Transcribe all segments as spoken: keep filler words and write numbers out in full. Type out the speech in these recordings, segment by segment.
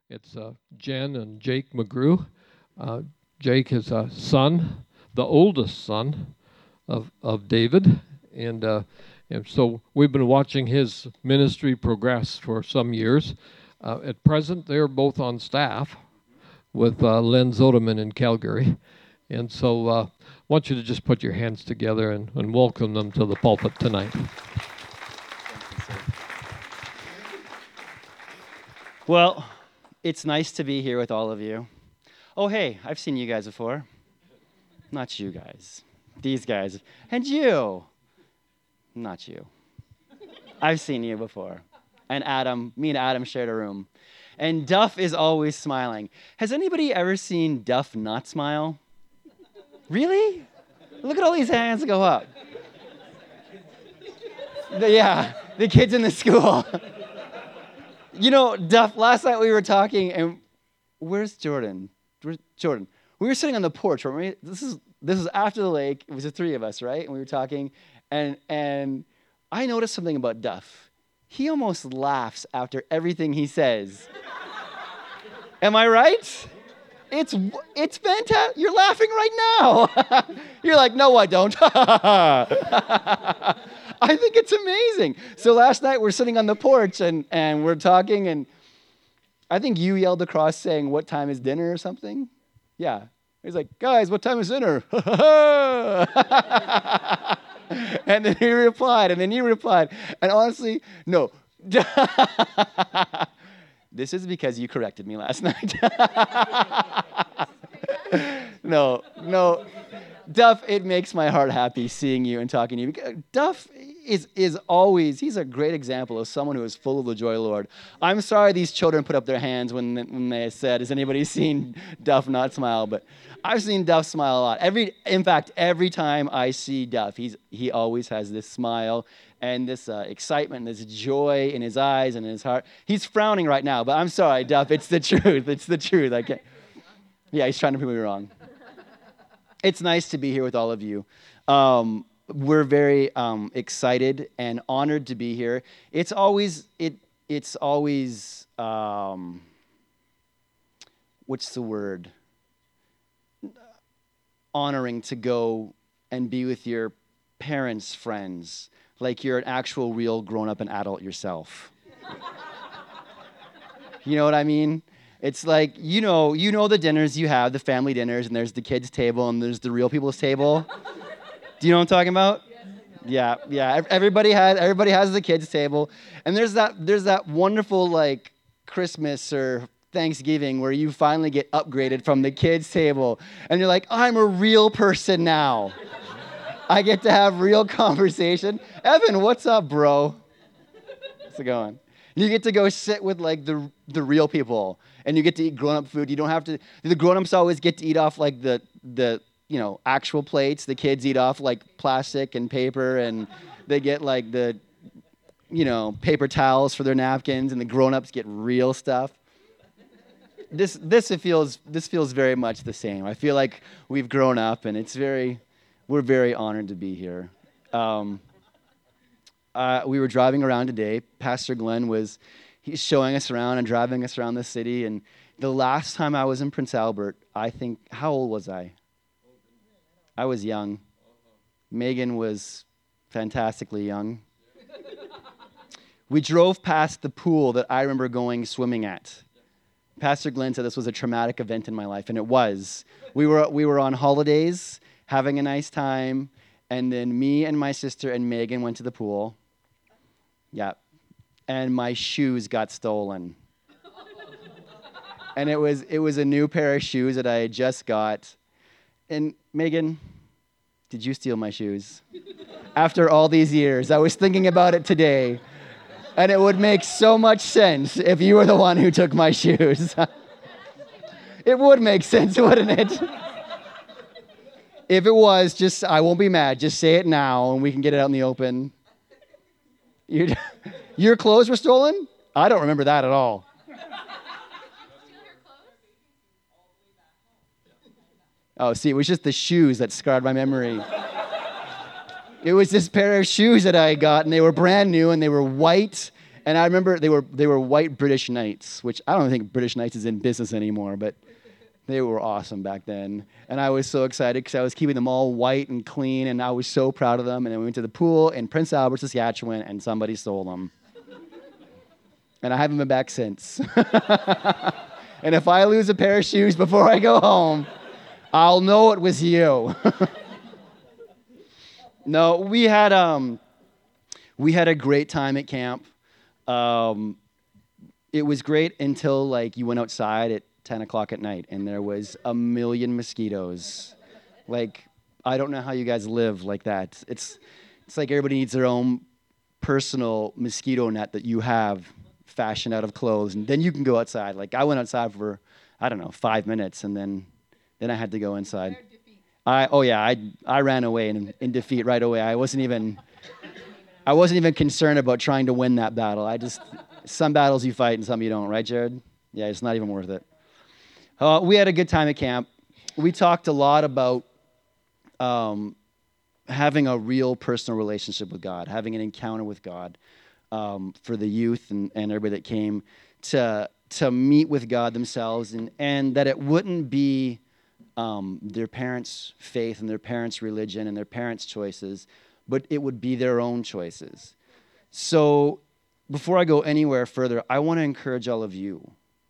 It's uh, Jen and Jake McGrew. Uh, Jake is a son, the oldest son of, of David. And, uh, and so we've been watching his ministry progress for some years. Uh, at present, they're both on staff with uh, Len Zodeman in Calgary. And so uh, I want you to just put your hands together and, and welcome them to the pulpit tonight. Well, it's nice to be here with all of you. Oh, hey, I've seen you guys before. Not you guys. These guys. And you. Not you. I've seen you before. And Adam, me and Adam shared a room. And Duff is always smiling. Has anybody ever seen Duff not smile? Really? Look at all these hands go up. The, yeah, the kids in the school. You know, Duff, last night we were talking, and where's Jordan? Where's Jordan? We were sitting on the porch, weren't we? This is this is after the lake. It was the three of us, right? And we were talking, and and I noticed something about Duff. He almost laughs after everything he says. Am I right? It's it's fantastic. You're laughing right now. You're like, no, I don't. I think it's amazing. So last night we're sitting on the porch and, and we're talking, and I think you yelled across saying, what time is dinner or something? Yeah. He's like, guys, what time is dinner? And then he replied, and then you replied. And honestly, no. This is because you corrected me last night. No, no. Duff, it makes my heart happy seeing you and talking to you. Duff is is always, he's a great example of someone who is full of the joy of the Lord. I'm sorry these children put up their hands when, when they said, has anybody seen Duff not smile? But I've seen Duff smile a lot. Every, in fact, every time I see Duff, he's he always has this smile and this uh, excitement, this joy in his eyes and in his heart. He's frowning right now, but I'm sorry, Duff, it's the truth. It's the truth. I can't. Yeah, he's trying to prove me wrong. It's nice to be here with all of you. Um, we're very um, excited and honored to be here. It's always it. It's always um, what's the word? Honoring to go and be with your parents' friends, like you're an actual, real, grown-up and adult yourself. You know what I mean? It's like, you know, you know the dinners you have, the family dinners, and there's the kids' table, and there's the real people's table. Do you know what I'm talking about? Yeah, yeah. Everybody has everybody has the kids' table, and there's that there's that wonderful like Christmas or Thanksgiving where you finally get upgraded from the kids' table, and you're like, I'm a real person now. I get to have real conversation. Evan, what's up, bro? How's it going? You get to go sit with like the the real people, and you get to eat grown-up food. You don't have to. The grown-ups always get to eat off like the the you know actual plates. The kids eat off like plastic and paper, and they get like the you know paper towels for their napkins, and the grown-ups get real stuff. This this it feels this feels very much the same. I feel like we've grown up, and it's very we're very honored to be here. Um, Uh, we were driving around today. Pastor Glenn was he's showing us around and driving us around the city. And the last time I was in Prince Albert, I think, how old was I? I was young. Megan was fantastically young. We drove past the pool that I remember going swimming at. Pastor Glenn said this was a traumatic event in my life, and it was. We were we were on holidays, having a nice time, and then me and my sister and Megan went to the pool. Yeah. And my shoes got stolen. And it was it was a new pair of shoes that I had just got. And Megan, did you steal my shoes? After all these years, I was thinking about it today. And it would make so much sense if you were the one who took my shoes. It would make sense, wouldn't it? If it was, just I won't be mad. Just say it now, and we can get it out in the open. Your, your clothes were stolen? I don't remember that at all. Oh, see, it was just the shoes that scarred my memory. It was this pair of shoes that I got, and they were brand new, and they were white, And I remember they were they were white British Knights, which I don't think British Knights is in business anymore, but they were awesome back then. And I was so excited because I was keeping them all white and clean, and I was so proud of them. And then we went to the pool in Prince Albert, Saskatchewan, and somebody stole them. And I haven't been back since. And if I lose a pair of shoes before I go home, I'll know it was you. No, we had um, we had a great time at camp. Um, it was great until like you went outside at ten o'clock at night and there was a million mosquitoes. Like, I don't know how you guys live like that. It's it's like everybody needs their own personal mosquito net that you have fashioned out of clothes, and then you can go outside. Like, I went outside for, I don't know, five minutes, and then then I had to go inside. I oh yeah, I I ran away in, in defeat right away. I wasn't even I wasn't even concerned about trying to win that battle. I just, some battles you fight and some you don't, right, Jared? Yeah, it's not even worth it. Uh, we had a good time at camp. We talked a lot about um, having a real personal relationship with God, having an encounter with God um, for the youth and, and everybody that came to to meet with God themselves, and, and that it wouldn't be um, their parents' faith and their parents' religion and their parents' choices, but it would be their own choices. So before I go anywhere further, I want to encourage all of you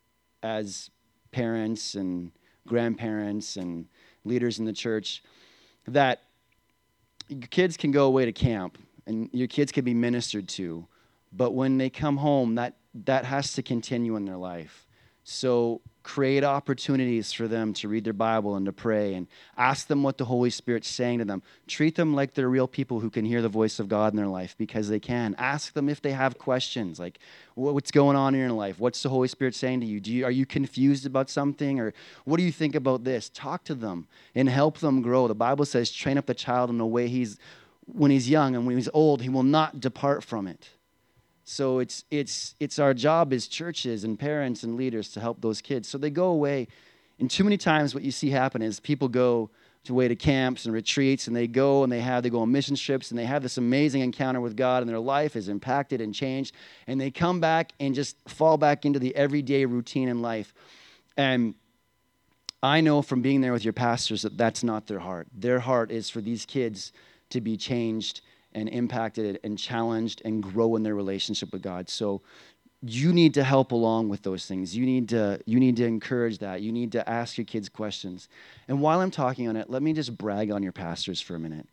as parents and grandparents and leaders in the church that your kids can go away to camp and your kids can be ministered to, but when they come home, that, that has to continue in their life. So create opportunities for them to read their Bible and to pray, and ask them what the Holy Spirit's saying to them. Treat them like they're real people who can hear the voice of God in their life, because they can. Ask them if they have questions, like what's going on in your life? What's the Holy Spirit saying to you? Do you are you confused about something, or what do you think about this? Talk to them and help them grow. The Bible says, train up the child in the way he's when he's young, and when he's old, he will not depart from it. So it's it's it's our job as churches and parents and leaders to help those kids. So they go away, and too many times what you see happen is people go to away to camps and retreats, and they go and they have they go on mission trips, and they have this amazing encounter with God, and their life is impacted and changed, and they come back and just fall back into the everyday routine in life. And I know from being there with your pastors that that's not their heart. Their heart is for these kids to be changed and impacted and challenged and grow in their relationship with God. So you need to help along with those things. You need to you need to encourage that. You need to ask your kids questions. And while I'm talking on it, let me just brag on your pastors for a minute.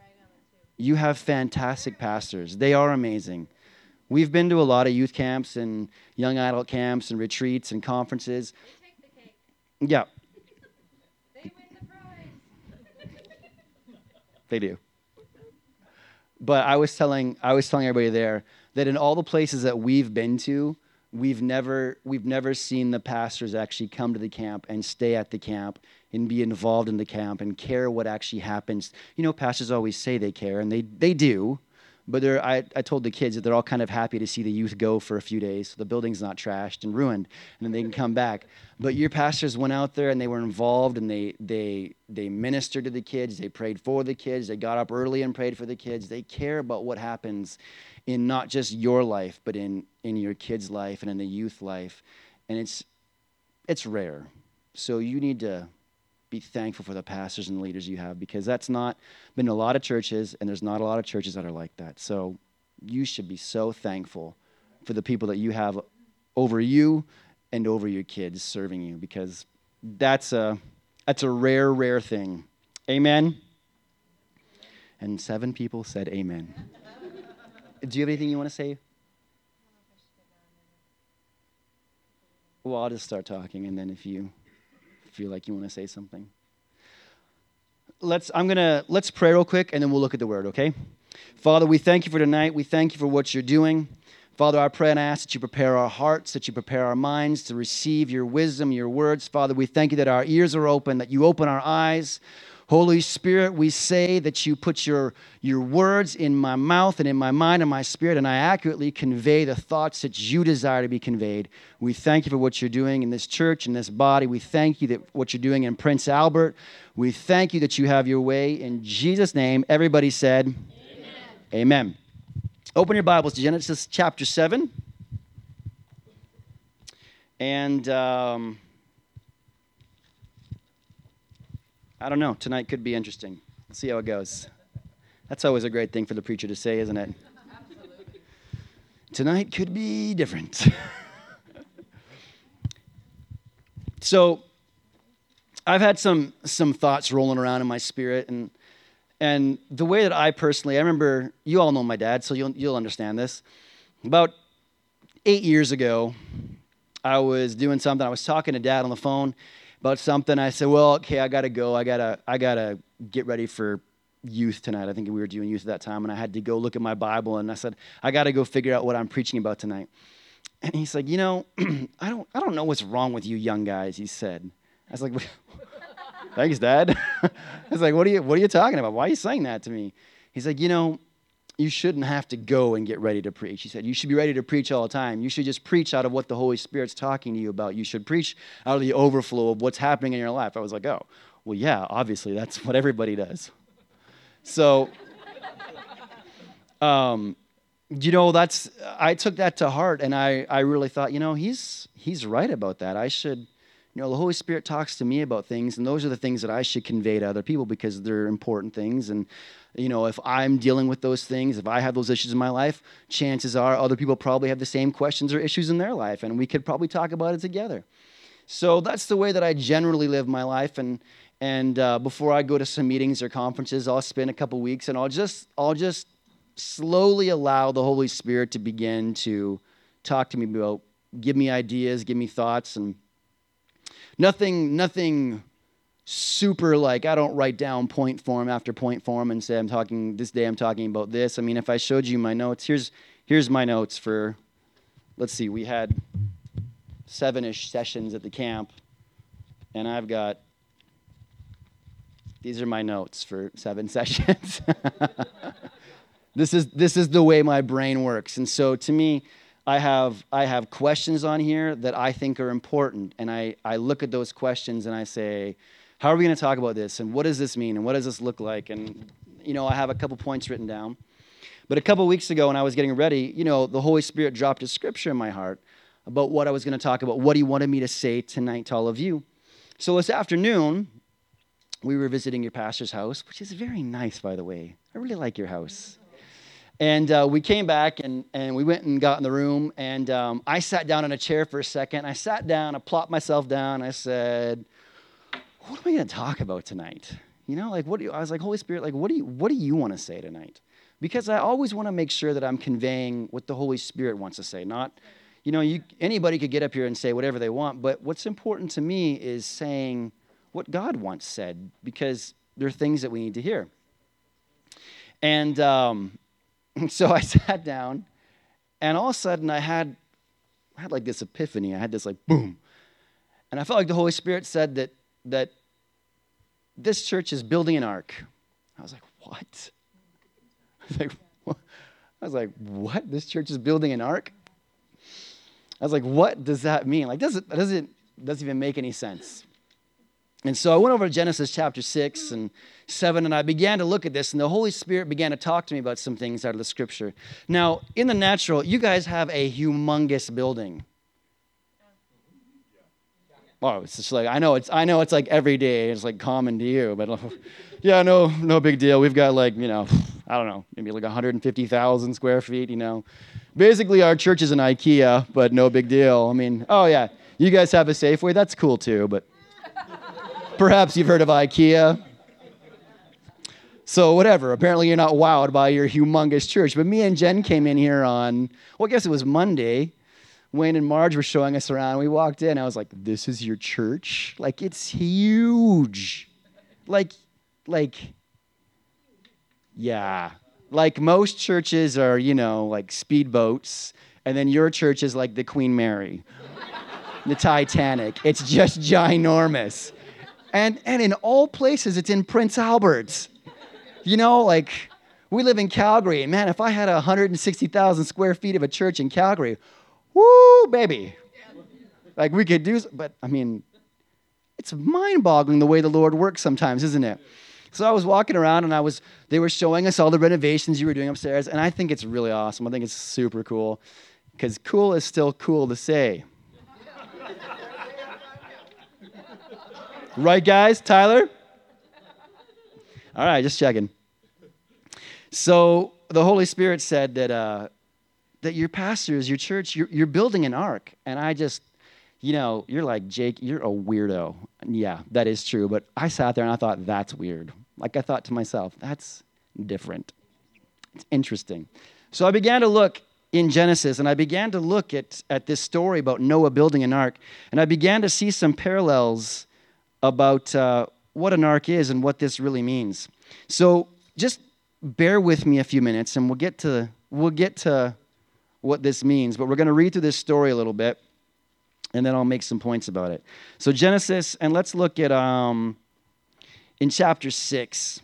You have fantastic pastors. They are amazing. We've been to a lot of youth camps and young adult camps and retreats and conferences. They take the cake. Yeah. They win the prize. They do. But I was telling I was telling everybody there that in all the places that we've been to, we've never we've never seen the pastors actually come to the camp and stay at the camp and be involved in the camp and care what actually happens. You know, pastors always say they care, and they they do. But they're, I, I told the kids that they're all kind of happy to see the youth go for a few days so the building's not trashed and ruined, and then they can come back. But your pastors went out there and they were involved, and they they they ministered to the kids. They prayed for the kids. They got up early and prayed for the kids. They care about what happens in not just your life, but in, in your kids' life and in the youth life. And it's it's rare. So you need to be thankful for the pastors and the leaders you have, because that's not been a lot of churches, and there's not a lot of churches that are like that. So you should be so thankful for the people that you have over you and over your kids serving you, because that's a that's a rare, rare thing. Amen? And seven people said amen. Do you have anything you want to say? Well, I'll just start talking, and then if you feel like you want to say something. Let's I'm going to let's pray real quick, and then we'll look at the word, okay? Father, we thank you for tonight. We thank you for what you're doing. Father, I pray and I ask that you prepare our hearts, that you prepare our minds to receive your wisdom, your words. Father, we thank you that our ears are open, that you open our eyes. Holy Spirit, we say that you put your, your words in my mouth and in my mind and my spirit, and I accurately convey the thoughts that you desire to be conveyed. We thank you for what you're doing in this church, in this body. We thank you that what you're doing in Prince Albert. We thank you that you have your way. In Jesus' name, everybody said, Amen. Amen. Open your Bibles to Genesis chapter seven. And um, I don't know. Tonight could be interesting. We'll see how it goes. That's always a great thing for the preacher to say, isn't it? Absolutely. Tonight could be different. So I've had some some thoughts rolling around in my spirit, and and the way that I personally, I remember, you all know my dad, so you'll you'll understand this. About eight years ago, I was doing something. I was talking to Dad on the phone about something. I said, "Well, okay, I gotta go. I gotta I gotta get ready for youth tonight." I think we were doing youth at that time, and I had to go look at my Bible. And I said, "I gotta go figure out what I'm preaching about tonight." And he's like, "You know, I don't I don't know what's wrong with you young guys," he said. I was like, "Thanks, Dad." I was like, "What are you what are you talking about? Why are you saying that to me?" He's like, "You know, you shouldn't have to go and get ready to preach." He said, "You should be ready to preach all the time. You should just preach out of what the Holy Spirit's talking to you about. You should preach out of the overflow of what's happening in your life." I was like, "Oh, well, yeah, obviously, that's what everybody does." So, um, you know, that's, I took that to heart, and I, I really thought, you know, he's he's right about that. I should, you know, the Holy Spirit talks to me about things, and those are the things that I should convey to other people because they're important things. And, you know, if I'm dealing with those things, if I have those issues in my life, chances are other people probably have the same questions or issues in their life, and we could probably talk about it together. So that's the way that I generally live my life. And and uh, before I go to some meetings or conferences, I'll spend a couple weeks, and I'll just I'll just slowly allow the Holy Spirit to begin to talk to me about, give me ideas, give me thoughts, and nothing, nothing super like, I don't write down point form after point form and say, I'm talking, this day I'm talking about this. I mean, if I showed you my notes, here's here's my notes for, let's see, we had seven-ish sessions at the camp, and I've got, these are my notes for seven sessions. This is this is the way my brain works. And so to me, I have I have questions on here that I think are important. And I, I look at those questions and I say, how are we going to talk about this? And what does this mean? And what does this look like? And, you know, I have a couple points written down. But a couple weeks ago when I was getting ready, you know, the Holy Spirit dropped a scripture in my heart about what I was going to talk about, what he wanted me to say tonight to all of you. So this afternoon, we were visiting your pastor's house, which is very nice, by the way. I really like your house. And uh, we came back, and, and we went and got in the room, and um, I sat down in a chair for a second. I sat down, I plopped myself down. I said, what am I going to talk about tonight? You know, like, what do you, I was like, Holy Spirit, like, what do you, what do you want to say tonight? Because I always want to make sure that I'm conveying what the Holy Spirit wants to say. Not, you know, you, anybody could get up here and say whatever they want, but what's important to me is saying what God once said, because there are things that we need to hear. And um, so I sat down, and all of a sudden I had, I had like this epiphany. I had this like boom. And I felt like the Holy Spirit said that that this church is building an ark. I was like, what? I was like, what? I was like, what? This church is building an ark? I was like, what does that mean? Like, does it doesn't doesn't even make any sense. And so I went over to Genesis chapter six and seven, and I began to look at this, and the Holy Spirit began to talk to me about some things out of the scripture. Now, in the natural, you guys have a humongous building. Oh, it's just like, I know it's I know it's like every day, it's like common to you, but yeah, no, no big deal. We've got like, you know, I don't know, maybe like one hundred fifty thousand square feet, you know. Basically, our church is an IKEA, but no big deal. I mean, oh yeah, you guys have a Safeway, that's cool too, but perhaps you've heard of IKEA. So whatever, apparently you're not wowed by your humongous church. But me and Jen came in here on, well, I guess it was Monday. Wayne and Marge were showing us around. We walked in. I was like, this is your church? Like, it's huge. Like, like, yeah. Like most churches are, you know, like speedboats. And then your church is like the Queen Mary, the Titanic. It's just ginormous. And and in all places, it's in Prince Albert. You know, like, we live in Calgary. And man, if I had one hundred sixty thousand square feet of a church in Calgary, woo, baby. Like, we could do, but, I mean, it's mind-boggling the way the Lord works sometimes, isn't it? So I was walking around, and I was, they were showing us all the renovations you were doing upstairs, and I think it's really awesome. I think it's super cool, because cool is still cool to say. Right, guys? Tyler? All right, just checking. So the Holy Spirit said that uh, that your pastors, your church, you're, you're building an ark. And I just, you know, you're like, Jake, you're a weirdo. And yeah, that is true. But I sat there and I thought, that's weird. Like I thought to myself, that's different. It's interesting. So I began to look in Genesis, and I began to look at, at this story about Noah building an ark, and I began to see some parallels about uh, what an ark is and what this really means. So just bear with me a few minutes, and we'll get to we'll get to what this means. But we're going to read through this story a little bit, and then I'll make some points about it. So Genesis, and let's look at um, in chapter six.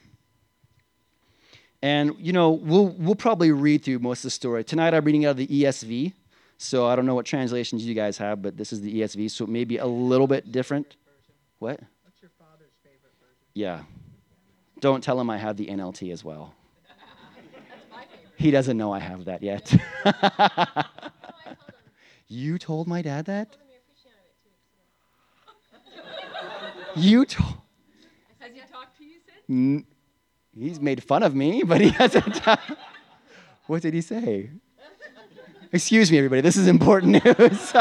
And, you know, we'll we'll probably read through most of the story. Tonight I'm reading out of the E S V, so I don't know what translations you guys have, but this is the E S V, so it may be a little bit different. What? What's your father's favorite version? Yeah. Don't tell him I have the N L T as well. That's my favorite. He doesn't know I have that yet. No, I told him. You told my dad I that? told him you're preaching on it two weeks ago. You told... Has he talked to you since? N- He's made fun of me, but he hasn't... What did he say? Excuse me, everybody. This is important news.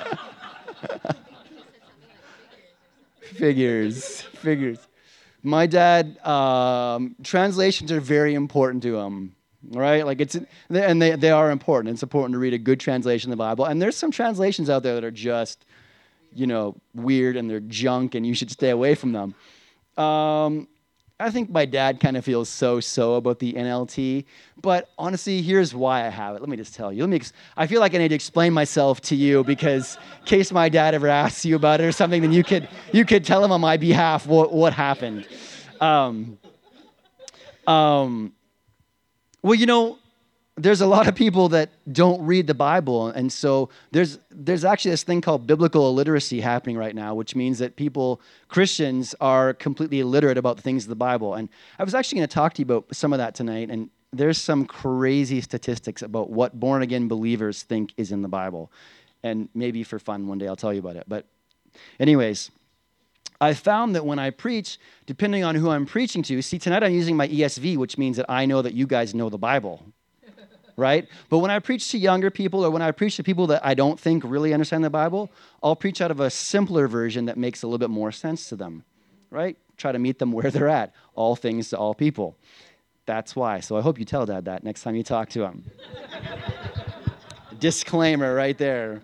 Figures. Figures. My dad, um, translations are very important to him, right? Like it's, and they, they are important. It's important to read a good translation of the Bible. And there's some translations out there that are just, you know, weird and they're junk and you should stay away from them. Um, I think my dad kind of feels so-so about the N L T, but honestly, here's why I have it. Let me just tell you. Let me. Ex- I feel like I need to explain myself to you because, in case my dad ever asks you about it or something, then you could you could tell him on my behalf what what happened. Um, um, well, you know, there's a lot of people that don't read the Bible, and so there's there's actually this thing called biblical illiteracy happening right now, which means that people, Christians, are completely illiterate about the things of the Bible. And I was actually going to talk to you about some of that tonight, and there's some crazy statistics about what born-again believers think is in the Bible. And maybe for fun one day I'll tell you about it. But anyways, I found that when I preach, depending on who I'm preaching to, see, tonight I'm using my E S V, which means that I know that you guys know the Bible. Right? But when I preach to younger people or when I preach to people that I don't think really understand the Bible, I'll preach out of a simpler version that makes a little bit more sense to them. Right? Try to meet them where they're at. All things to all people. That's why. So I hope you tell Dad that next time you talk to him. Disclaimer right there.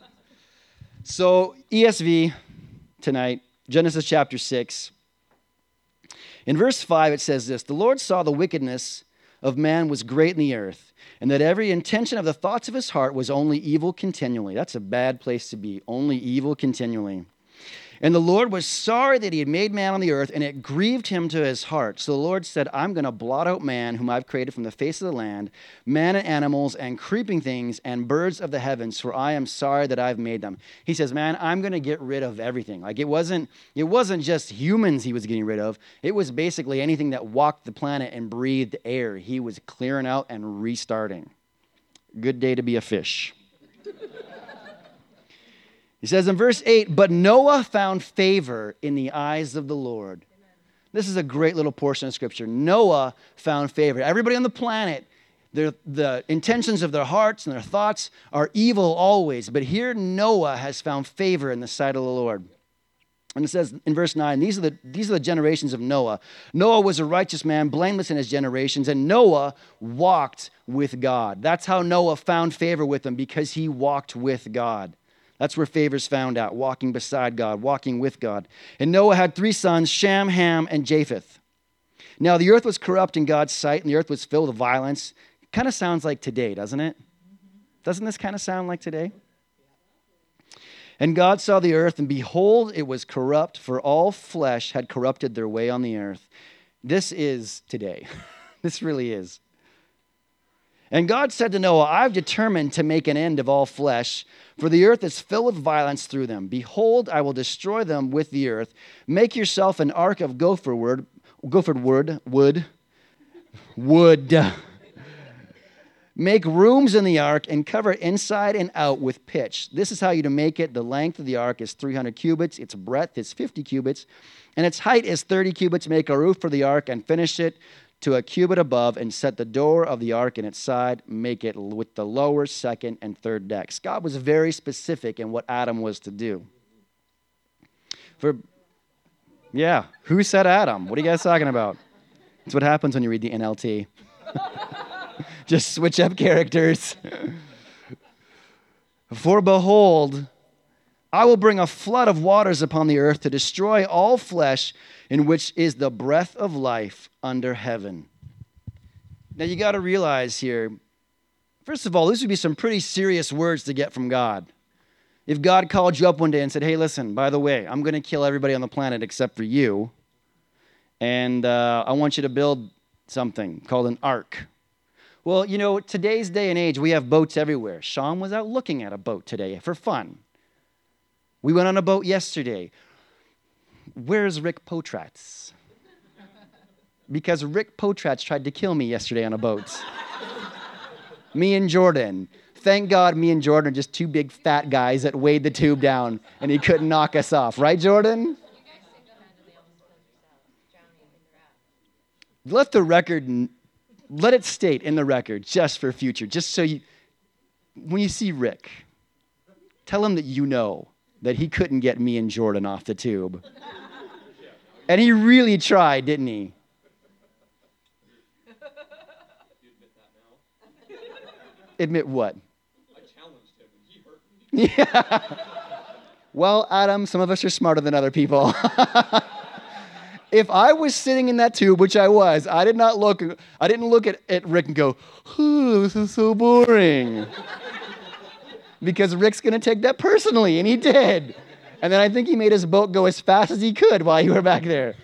So E S V tonight, Genesis chapter six. In verse five it says this, "The Lord saw the wickedness of man was great in the earth, and that every intention of the thoughts of his heart was only evil continually." That's a bad place to be, only evil continually. "And the Lord was sorry that he had made man on the earth, and it grieved him to his heart. So the Lord said, I'm going to blot out man, whom I've created from the face of the land, man and animals and creeping things and birds of the heavens, for I am sorry that I've made them." He says, man, I'm going to get rid of everything. Like it wasn't, it wasn't just humans he was getting rid of. It was basically anything that walked the planet and breathed air. He was clearing out and restarting. Good day to be a fish. He says in verse eight, "But Noah found favor in the eyes of the Lord." Amen. This is a great little portion of Scripture. Noah found favor. Everybody on the planet, their, the intentions of their hearts and their thoughts are evil always. But here Noah has found favor in the sight of the Lord. And it says in verse nine, these are the, these are the generations of Noah. Noah was a righteous man, blameless in his generations, and Noah walked with God. That's how Noah found favor with him, because he walked with God. That's where favor's found out, walking beside God, walking with God. "And Noah had three sons, Shem, Ham, and Japheth. Now the earth was corrupt in God's sight, and the earth was filled with violence." Kind of sounds like today, doesn't it? Doesn't this kind of sound like today? "And God saw the earth, and behold, it was corrupt, for all flesh had corrupted their way on the earth." This is today. This really is. "And God said to Noah, I've determined to make an end of all flesh, for the earth is filled with violence through them. Behold, I will destroy them with the earth. Make yourself an ark of gopher wood, gopher wood, wood, wood. Make rooms in the ark and cover it inside and out with pitch. This is how you're to make it. The length of the ark is three hundred cubits. Its breadth is fifty cubits. And its height is thirty cubits. Make a roof for the ark and finish it to a cubit above and set the door of the ark in its side. Make it with the lower, second, and third decks. God was very specific in what Adam was to do. For, yeah, who said Adam? What are you guys talking about? That's what happens when you read the N L T. Just switch up characters. For behold, I will bring a flood of waters upon the earth to destroy all flesh, in which is the breath of life under heaven. Now you got to realize here, first of all, this would be some pretty serious words to get from God. If God called you up one day and said, hey, listen, by the way, I'm going to kill everybody on the planet except for you, and uh, I want you to build something called an ark. Well, you know, today's day and age, we have boats everywhere. Sean was out looking at a boat today for fun. We went on a boat yesterday. Where's Rick Potratz? Because Rick Potratz tried to kill me yesterday on a boat. Me and Jordan. Thank God me and Jordan are just two big fat guys that weighed the tube down and he couldn't knock us off. Right, Jordan? Let the record... Let it state in the record, just for future, just so you, when you see Rick, tell him that you know that he couldn't get me and Jordan off the tube. And he really tried, didn't he? You admit that now? Admit what? I challenged him and he hurt me. Yeah. Well, Adam, some of us are smarter than other people. If I was sitting in that tube, which I was, I did not look, I didn't look at, at Rick and go, ooh, this is so boring. Because Rick's going to take that personally, and he did. And then I think he made his boat go as fast as he could while you were back there.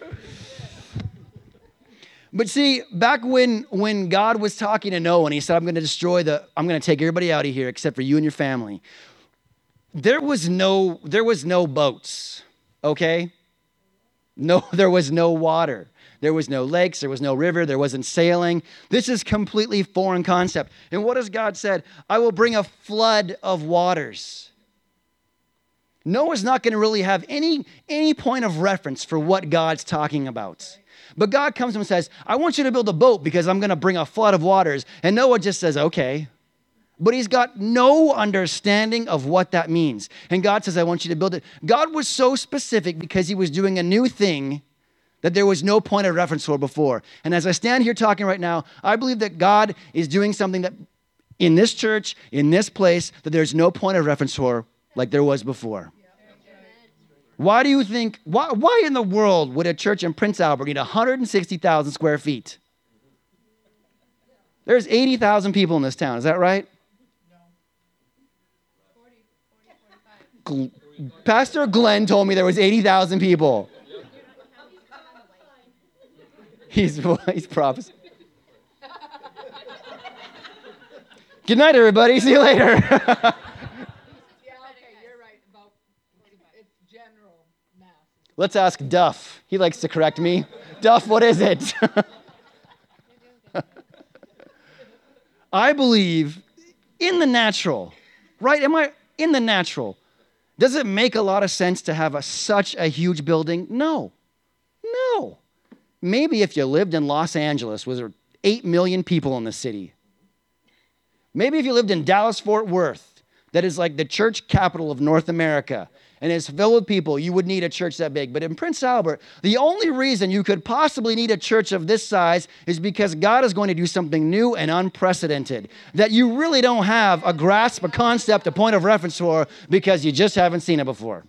But see, back when, when God was talking to Noah and he said, I'm going to destroy the, I'm going to take everybody out of here except for you and your family. There was no, there was no boats, okay? No, there was no water. There was no lakes. There was no river. There wasn't sailing. This is completely foreign concept. And what has God said? I will bring a flood of waters. Noah's not going to really have any, any point of reference for what God's talking about. But God comes to him and says, I want you to build a boat because I'm going to bring a flood of waters. And Noah just says, okay. But he's got no understanding of what that means. And God says, I want you to build it. God was so specific because he was doing a new thing that there was no point of reference for before. And as I stand here talking right now, I believe that God is doing something that in this church, in this place, that there's no point of reference for like there was before. Why do you think, why, why in the world would a church in Prince Albert need one hundred sixty thousand square feet? There's eighty thousand people in this town, is that right? Pastor Glenn told me there was eighty thousand people. He's, he's prophesying. Good night, everybody. See you later. Yeah, okay, you're right about it's general math. Let's ask Duff. He likes to correct me. Duff, what is it? I believe in the natural, right? Am I in the natural? Does it make a lot of sense to have a, such a huge building? No. No. Maybe if you lived in Los Angeles, was there eight million people in the city? Maybe if you lived in Dallas-Fort Worth, that is like the church capital of North America, and it's filled with people, you would need a church that big. But in Prince Albert, the only reason you could possibly need a church of this size is because God is going to do something new and unprecedented that you really don't have a grasp, a concept, a point of reference for because you just haven't seen it before.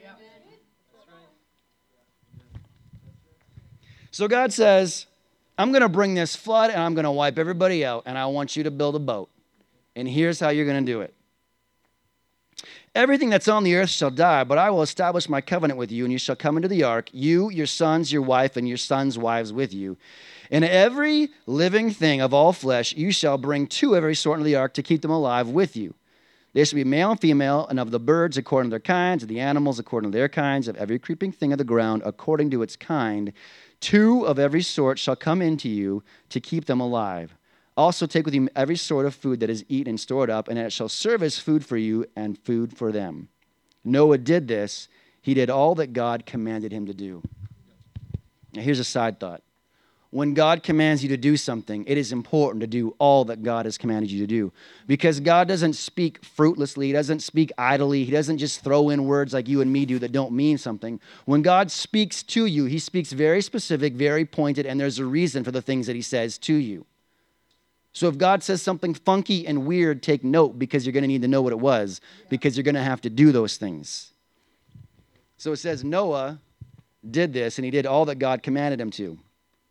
So God says, I'm going to bring this flood and I'm going to wipe everybody out and I want you to build a boat. And here's how you're going to do it. Everything that's on the earth shall die, but I will establish my covenant with you, and you shall come into the ark, you, your sons, your wife, and your sons' wives with you. And every living thing of all flesh you shall bring to every sort into the ark to keep them alive with you. They shall be male and female, and of the birds according to their kinds, of the animals according to their kinds, of every creeping thing of the ground according to its kind. Two of every sort shall come into you to keep them alive. Also take with you every sort of food that is eaten and stored up, and it shall serve as food for you and food for them. Noah did this. He did all that God commanded him to do. Now here's a side thought. When God commands you to do something, it is important to do all that God has commanded you to do. Because God doesn't speak fruitlessly. He doesn't speak idly. He doesn't just throw in words like you and me do that don't mean something. When God speaks to you, he speaks very specific, very pointed, and there's a reason for the things that he says to you. So if God says something funky and weird, take note, because you're going to need to know what it was, because you're going to have to do those things. So it says Noah did this, and he did all that God commanded him to.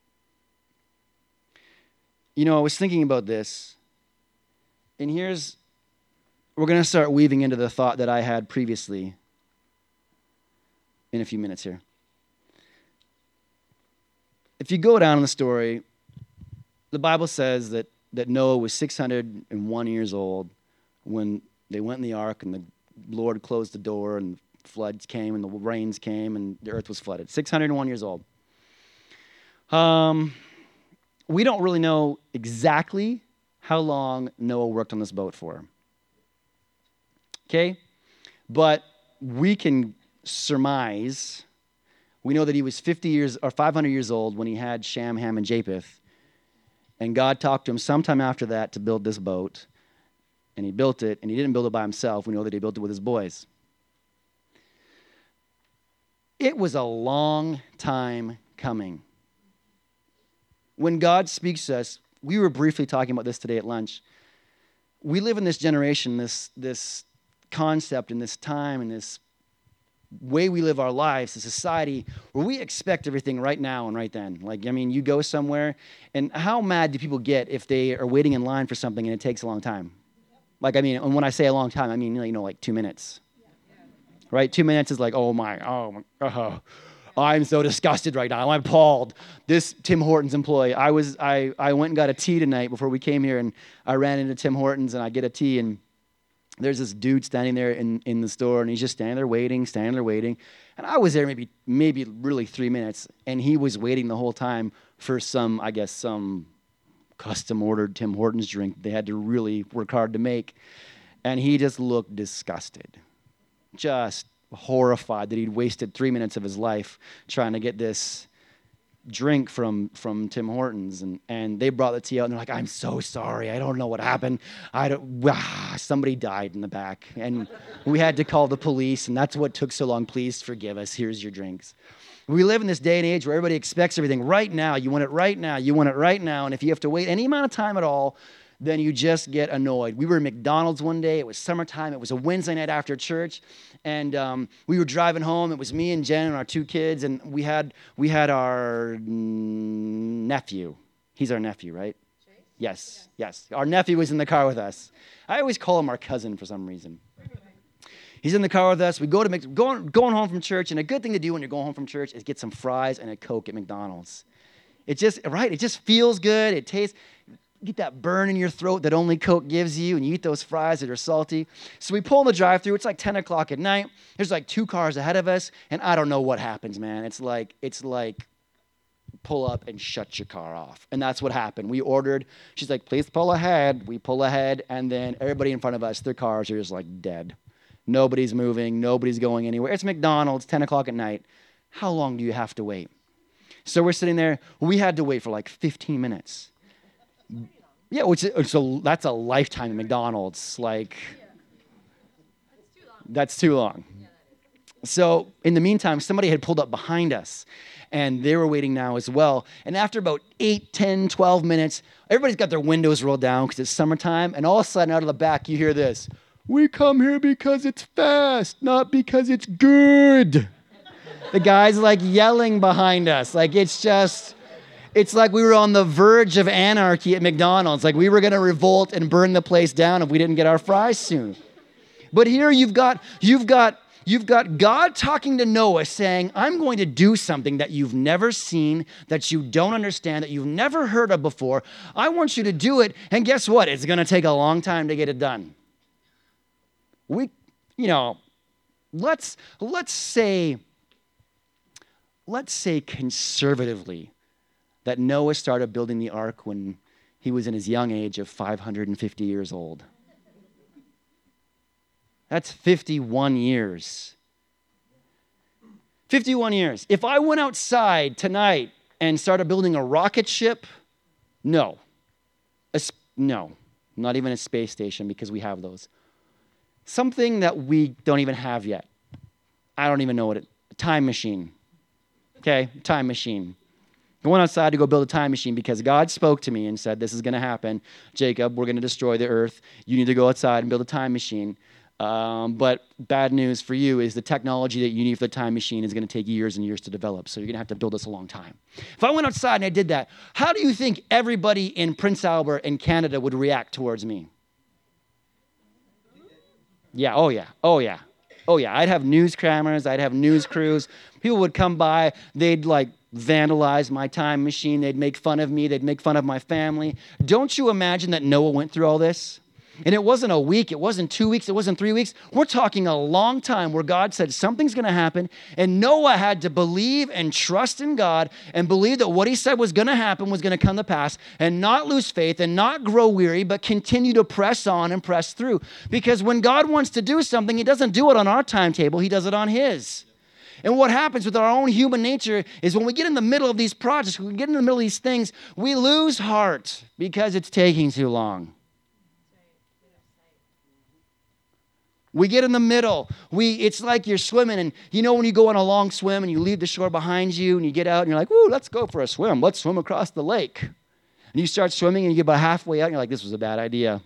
You know, I was thinking about this, and here's, we're going to start weaving into the thought that I had previously in a few minutes here. If you go down in the story, the Bible says that, that Noah was six hundred one years old when they went in the ark, and the Lord closed the door, and the floods came, and the rains came, and the earth was flooded. six hundred one years old. Um... We don't really know exactly how long Noah worked on this boat for. Okay? But we can surmise. We know that he was fifty years or five hundred years old when he had Shem, Ham, and Japheth. And God talked to him sometime after that to build this boat. And he built it, and he didn't build it by himself. We know that he built it with his boys. It was a long time coming. When God speaks to us, we were briefly talking about this today at lunch. We live in this generation, this, this concept, in this time, in this way we live our lives, a society where we expect everything right now and right then. Like, I mean, you go somewhere, and how mad do people get if they are waiting in line for something and it takes a long time? Like, I mean, and when I say a long time, I mean, you know, like two minutes. Right? Two minutes is like, oh my, oh my, oh. I'm so disgusted right now. I'm appalled. This Tim Hortons employee, I was, I, I went and got a tea tonight before we came here, and I ran into Tim Hortons, and I get a tea, and there's this dude standing there in, in the store, and he's just standing there waiting, standing there waiting. And I was there maybe, maybe really three minutes, and he was waiting the whole time for some, I guess, some custom-ordered Tim Hortons drink they had to really work hard to make. And he just looked disgusted. Just horrified that he'd wasted three minutes of his life trying to get this drink from, from Tim Hortons. And, and they brought the tea out, and they're like, I'm so sorry. I don't know what happened. I don't, ah, somebody died in the back. And we had to call the police, and that's what took so long. Please forgive us. Here's your drinks. We live in this day and age where everybody expects everything right now. You want it right now. You want it right now. And if you have to wait any amount of time at all, then you just get annoyed. We were at McDonald's one day. It was summertime. It was a Wednesday night after church. And um, we were driving home. It was me and Jen and our two kids. And we had we had our nephew. He's our nephew, right? Chase? Yes, yes. Our nephew was in the car with us. I always call him our cousin for some reason. He's in the car with us. We go to Mc, going, going home from church. And a good thing to do when you're going home from church is get some fries and a Coke at McDonald's. It just, right? It just feels good. It tastes... Get that burn in your throat that only Coke gives you, and you eat those fries that are salty. So we pull in the drive-thru. It's like ten o'clock at night. There's like two cars ahead of us, and I don't know what happens, man. It's like it's like pull up and shut your car off. And that's what happened. We ordered. She's like, please pull ahead. We pull ahead, and then everybody in front of us, their cars are just like dead. Nobody's moving. Nobody's going anywhere. It's McDonald's, ten o'clock at night. How long do you have to wait? So we're sitting there. We had to wait for like fifteen minutes. Yeah, which is a, that's a lifetime at McDonald's. Like, that's too long. So in the meantime, somebody had pulled up behind us, and they were waiting now as well. And after about eight, ten, twelve minutes, everybody's got their windows rolled down because it's summertime, and all of a sudden out of the back you hear this, we come here because it's fast, not because it's good. The guy's like yelling behind us. Like it's just... It's like we were on the verge of anarchy at McDonald's. Like we were going to revolt and burn the place down if we didn't get our fries soon. But here you've got, you've got, you've got God talking to Noah saying, I'm going to do something that you've never seen, that you don't understand, that you've never heard of before. I want you to do it. And guess what? It's going to take a long time to get it done. We, you know, let's, let's say, let's say conservatively, that Noah started building the ark when he was in his young age of five hundred fifty years old. That's fifty-one years. fifty-one years. If I went outside tonight and started building a rocket ship, no. A sp- no. Not even a space station, because we have those. Something that we don't even have yet. I don't even know what it, a time machine. Okay, time machine. Going outside to go build a time machine because God spoke to me and said, this is going to happen. Jacob, we're going to destroy the earth. You need to go outside and build a time machine. Um, but bad news for you is the technology that you need for the time machine is going to take years and years to develop. So you're going to have to build this a long time. If I went outside and I did that, how do you think everybody in Prince Albert and Canada would react towards me? Yeah, oh yeah, oh yeah, oh yeah. I'd have news cameras, I'd have news crews. People would come by, they'd like vandalize my time machine, they'd make fun of me, they'd make fun of my family. Don't you imagine that Noah went through all this? And it wasn't a week, it wasn't two weeks, it wasn't three weeks. We're talking a long time where God said something's going to happen. And Noah had to believe and trust in God and believe that what he said was going to happen was going to come to pass, and not lose faith and not grow weary, but continue to press on and press through. Because when God wants to do something, he doesn't do it on our timetable, he does it on his. And what happens with our own human nature is when we get in the middle of these projects, when we get in the middle of these things, we lose heart because it's taking too long. We get in the middle. We, it's like you're swimming, and you know when you go on a long swim and you leave the shore behind you and you get out and you're like, ooh, let's go for a swim. Let's swim across the lake. And you start swimming and you get about halfway out and you're like, this was a bad idea.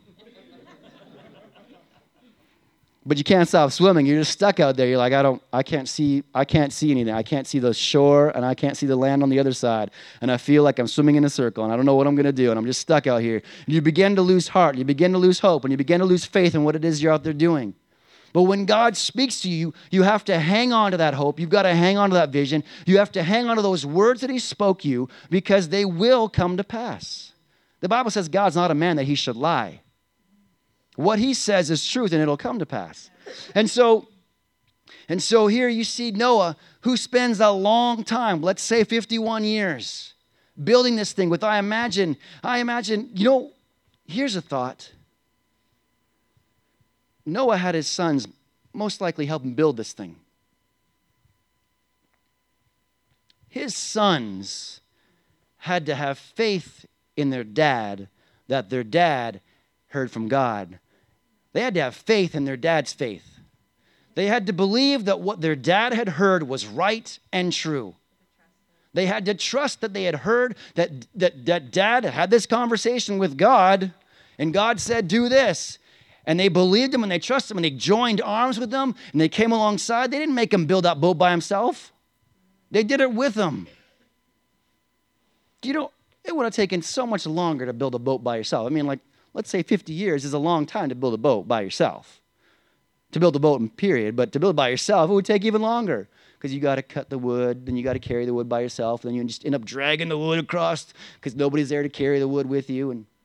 But you can't stop swimming. You're just stuck out there. You're like, I don't, I can't see, I can't see anything. I can't see the shore and I can't see the land on the other side. And I feel like I'm swimming in a circle and I don't know what I'm going to do. And I'm just stuck out here. And you begin to lose heart. You begin to lose hope and you begin to lose faith in what it is you're out there doing. But when God speaks to you, you have to hang on to that hope. You've got to hang on to that vision. You have to hang on to those words that he spoke you, because they will come to pass. The Bible says God's not a man that he should lie. What he says is truth, and it'll come to pass. And so, and so here you see Noah, who spends a long time, let's say fifty-one years, building this thing with, I imagine, I imagine, you know, here's a thought. Noah had his sons most likely help him build this thing. His sons had to have faith in their dad that their dad heard from God. They had to have faith in their dad's faith. They had to believe that what their dad had heard was right and true. They had to trust that they had heard that, that, that dad had this conversation with God, and God said, do this. And they believed him and they trusted him and they joined arms with them and they came alongside. They didn't make him build that boat by himself. They did it with him. You know, it would have taken so much longer to build a boat by yourself. I mean, like, let's say fifty years is a long time to build a boat by yourself. To build a boat, in period, but to build it by yourself, it would take even longer, because you got to cut the wood, then you got to carry the wood by yourself, then you just end up dragging the wood across because nobody's there to carry the wood with you. And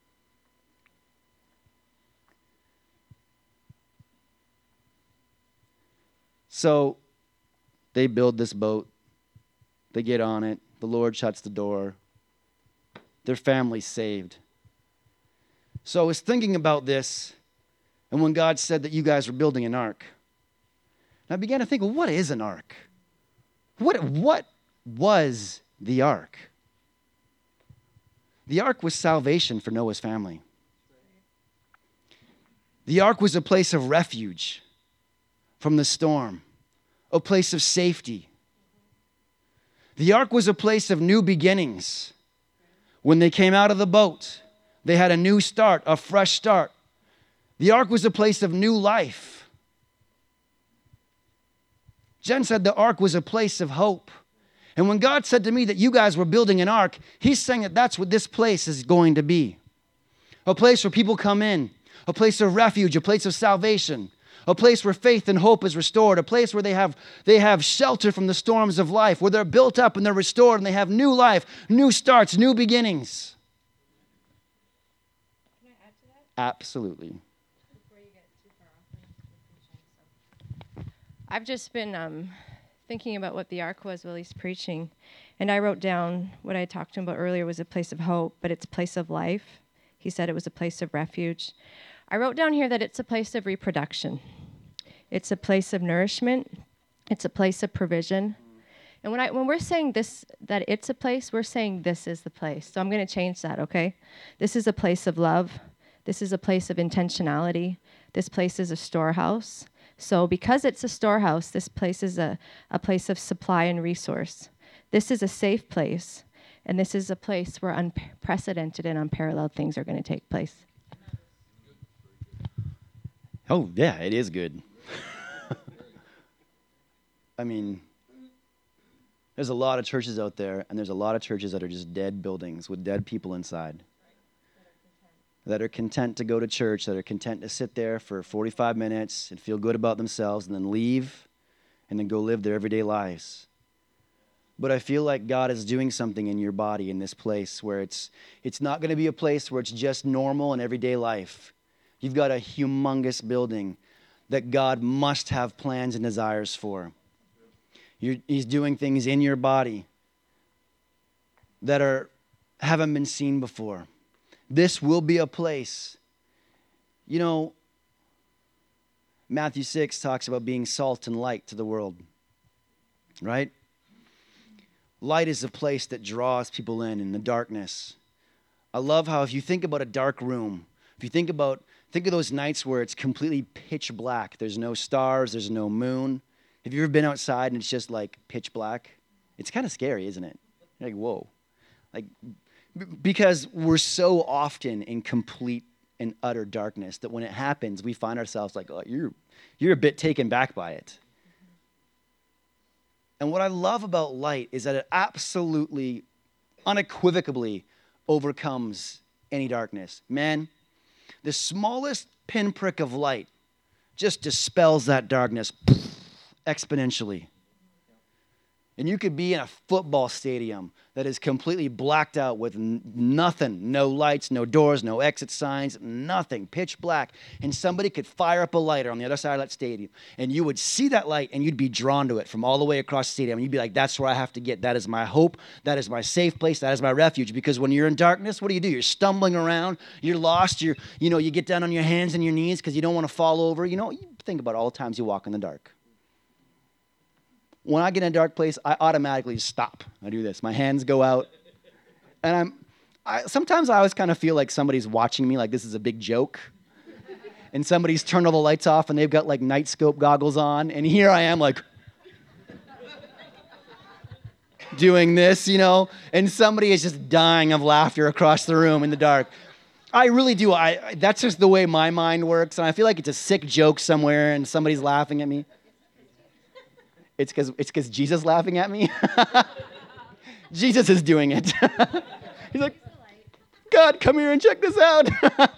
so they build this boat. They get on it. The Lord shuts the door. Their family's saved. So I was thinking about this, and when God said that you guys were building an ark, and I began to think, well, what is an ark? What, what was the ark? The ark was salvation for Noah's family. The ark was a place of refuge from the storm, a place of safety. The ark was a place of new beginnings. When they came out of the boat, they had a new start, a fresh start. The ark was a place of new life. Jen said the ark was a place of hope. And when God said to me that you guys were building an ark, he's saying that that's what this place is going to be. A place where people come in, a place of refuge, a place of salvation, a place where faith and hope is restored, a place where they have, they have shelter from the storms of life, where they're built up and they're restored and they have new life, new starts, new beginnings. Can I add to that? Absolutely. Before you get too far off. I've just been um, thinking about what the ark was while he's preaching. And I wrote down what I talked to him about earlier was a place of hope, but it's a place of life. He said it was a place of refuge. I wrote down here that it's a place of reproduction. It's a place of nourishment. It's a place of provision. And when I when we're saying this, that it's a place, we're saying this is the place. So I'm going to change that, okay? This is a place of love. This is a place of intentionality. This place is a storehouse. So because it's a storehouse, this place is a, a place of supply and resource. This is a safe place. And this is a place where unprecedented and unparalleled things are going to take place. Oh, yeah, it is good. I mean, there's a lot of churches out there, and there's a lot of churches that are just dead buildings with dead people inside. That are content to go to church, that are content to sit there for forty-five minutes and feel good about themselves and then leave and then go live their everyday lives. But I feel like God is doing something in your body in this place where it's it's not going to be a place where it's just normal and everyday life. You've got a humongous building that God must have plans and desires for. You're, he's doing things in your body that are haven't been seen before. This will be a place. You know, Matthew six talks about being salt and light to the world, right? Light is a place that draws people in in the darkness. I love how if you think about a dark room, if you think about, think of those nights where it's completely pitch black. There's no stars, there's no moon. Have you ever been outside and it's just like pitch black? It's kind of scary, isn't it? You're like, whoa. Like, b- because we're so often in complete and utter darkness that when it happens, we find ourselves like, oh, you're, you're a bit taken back by it. And what I love about light is that it absolutely, unequivocally overcomes any darkness. Man, the smallest pinprick of light just dispels that darkness exponentially. And you could be in a football stadium that is completely blacked out with n- nothing, no lights, no doors, no exit signs, nothing, pitch black. And somebody could fire up a lighter on the other side of that stadium. And you would see that light and you'd be drawn to it from all the way across the stadium. And you'd be like, that's where I have to get. That is my hope. That is my safe place. That is my refuge. Because when you're in darkness, what do you do? You're stumbling around. You're lost. You're, you know, you get down on your hands and your knees because you don't want to fall over. You know, you think about all the times you walk in the dark. When I get in a dark place, I automatically stop. I do this. My hands go out. And I'm, I, sometimes I always kind of feel like somebody's watching me, like this is a big joke. And somebody's turned all the lights off and they've got like night scope goggles on. And here I am like doing this, you know. And somebody is just dying of laughter across the room in the dark. I really do. I, I that's just the way my mind works. And I feel like it's a sick joke somewhere and somebody's laughing at me. It's because it's because Jesus is laughing at me. Jesus is doing it. He's like, God, come here and check this out.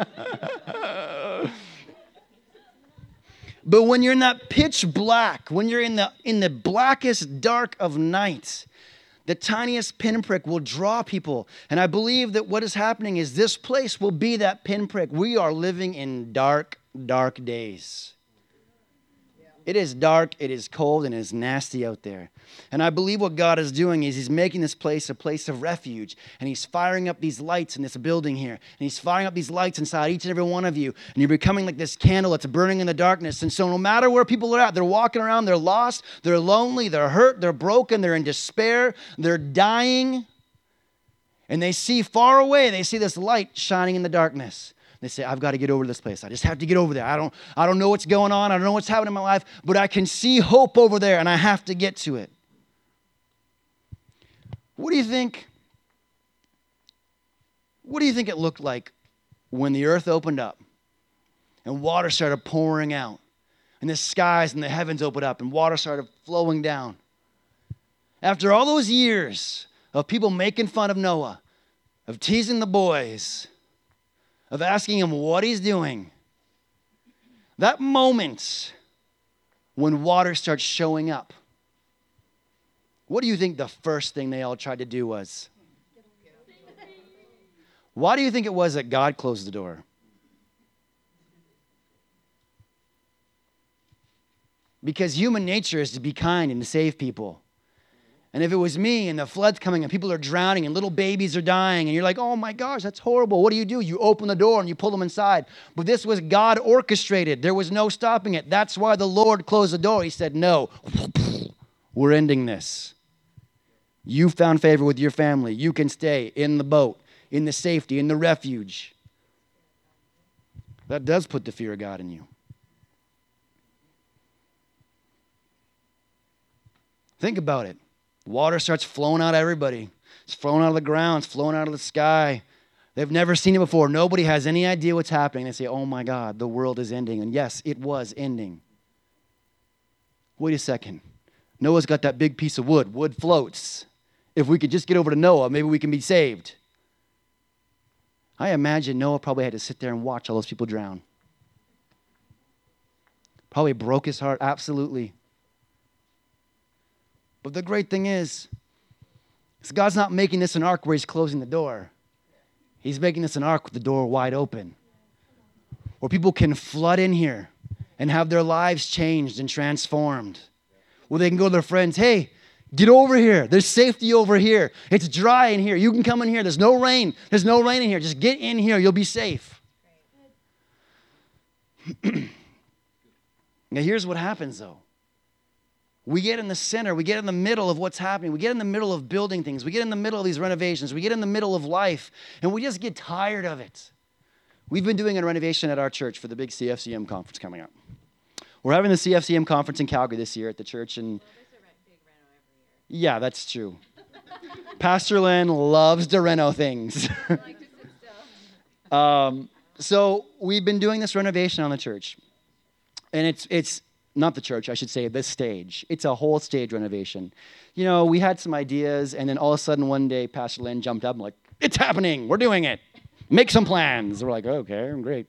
But when you're in that pitch black, when you're in the in the blackest dark of night, the tiniest pinprick will draw people. And I believe that what is happening is this place will be that pinprick. We are living in dark, dark days. It is dark, it is cold, and it is nasty out there. And I believe what God is doing is he's making this place a place of refuge. And he's firing up these lights in this building here. And he's firing up these lights inside each and every one of you. And you're becoming like this candle that's burning in the darkness. And so no matter where people are at, they're walking around, they're lost, they're lonely, they're hurt, they're broken, they're in despair, they're dying. And they see far away, they see this light shining in the darkness. They say, I've got to get over to this place. I just have to get over there. I don't, I don't know what's going on. I don't know what's happening in my life, but I can see hope over there, and I have to get to it. What do you think? What do you think it looked like when the earth opened up and water started pouring out and the skies and the heavens opened up and water started flowing down? After all those years of people making fun of Noah, of teasing the boys, of asking him what he's doing, that moment when water starts showing up, what do you think the first thing they all tried to do was? Why do you think it was that God closed the door? Because human nature is to be kind and to save people. And if it was me and the flood's coming and people are drowning and little babies are dying and you're like, oh my gosh, that's horrible. What do you do? You open the door and you pull them inside. But this was God orchestrated. There was no stopping it. That's why the Lord closed the door. He said, no, we're ending this. You found favor with your family. You can stay in the boat, in the safety, in the refuge. That does put the fear of God in you. Think about it. Water starts flowing out of everybody. It's flowing out of the ground. It's flowing out of the sky. They've never seen it before. Nobody has any idea what's happening. They say, oh my God, the world is ending. And yes, it was ending. Wait a second. Noah's got that big piece of wood. Wood floats. If we could just get over to Noah, maybe we can be saved. I imagine Noah probably had to sit there and watch all those people drown. Probably broke his heart, absolutely. But the great thing is, is God's not making this an ark where he's closing the door. He's making this an ark with the door wide open, where people can flood in here and have their lives changed and transformed. Where they can go to their friends, hey, get over here. There's safety over here. It's dry in here. You can come in here. There's no rain. There's no rain in here. Just get in here. You'll be safe. Now here's what happens though. We get in the center. We get in the middle of what's happening. We get in the middle of building things. We get in the middle of these renovations. We get in the middle of life, and we just get tired of it. We've been doing a renovation at our church for the big C F C M conference coming up. We're having the C F C M conference in Calgary this year at the church. And Well, there's a re- big reno every year. yeah, that's true. Pastor Lynn loves to reno things. I like to sit still. um, so we've been doing this renovation on the church. And it's it's not the church, I should say, this stage. It's a whole stage renovation. You know, we had some ideas, and then all of a sudden one day, Pastor Lynn jumped up and like, it's happening. We're doing it. Make some plans. We're like, okay, great.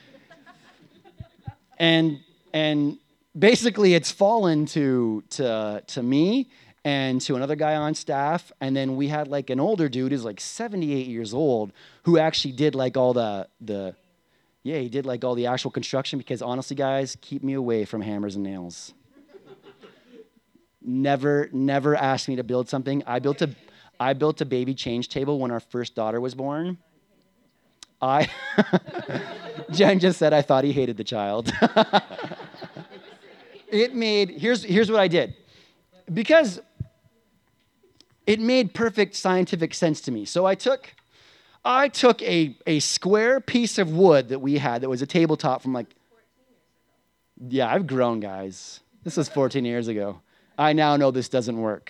and and basically it's fallen to to to me and to another guy on staff, and then we had like an older dude who's like seventy-eight years old who actually did like all the the yeah, he did like all the actual construction, because honestly, guys, keep me away from hammers and nails. Never, never asked me to build something. I built a, I built a baby change table when our first daughter was born. I, Jen just said I thought he hated the child. It made, here's, here's what I did. Because it made perfect scientific sense to me. So I took, I took a, a square piece of wood that we had that was a tabletop from like, yeah, I've grown, guys. This was fourteen years ago. I now know this doesn't work.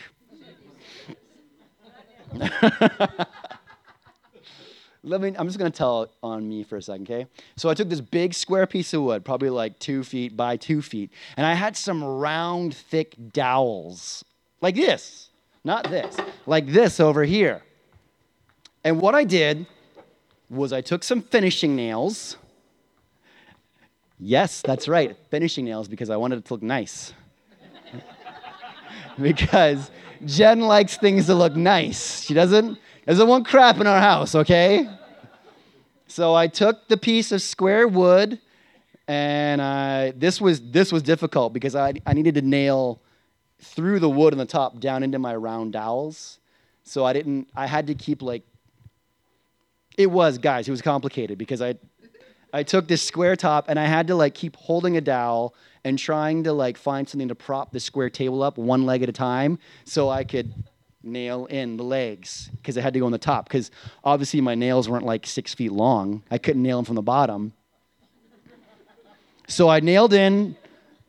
Let me, I'm just going to tell it on me for a second, okay? So I took this big square piece of wood, probably like two feet by two feet, and I had some round, thick dowels, like this, not this, like this over here. And what I did was I took some finishing nails. Yes, that's right, finishing nails, because I wanted it to look nice. Because Jen likes things to look nice. She doesn't, doesn't want crap in our house, okay? So I took the piece of square wood, and I, this was this was difficult because I, I needed to nail through the wood on the top down into my round dowels. So I didn't, I had to keep like, it was, guys, it was complicated because I I took this square top and I had to like keep holding a dowel and trying to like find something to prop the square table up one leg at a time so I could nail in the legs, because it had to go on the top, because obviously my nails weren't like six feet long. I couldn't nail them from the bottom. So I nailed in.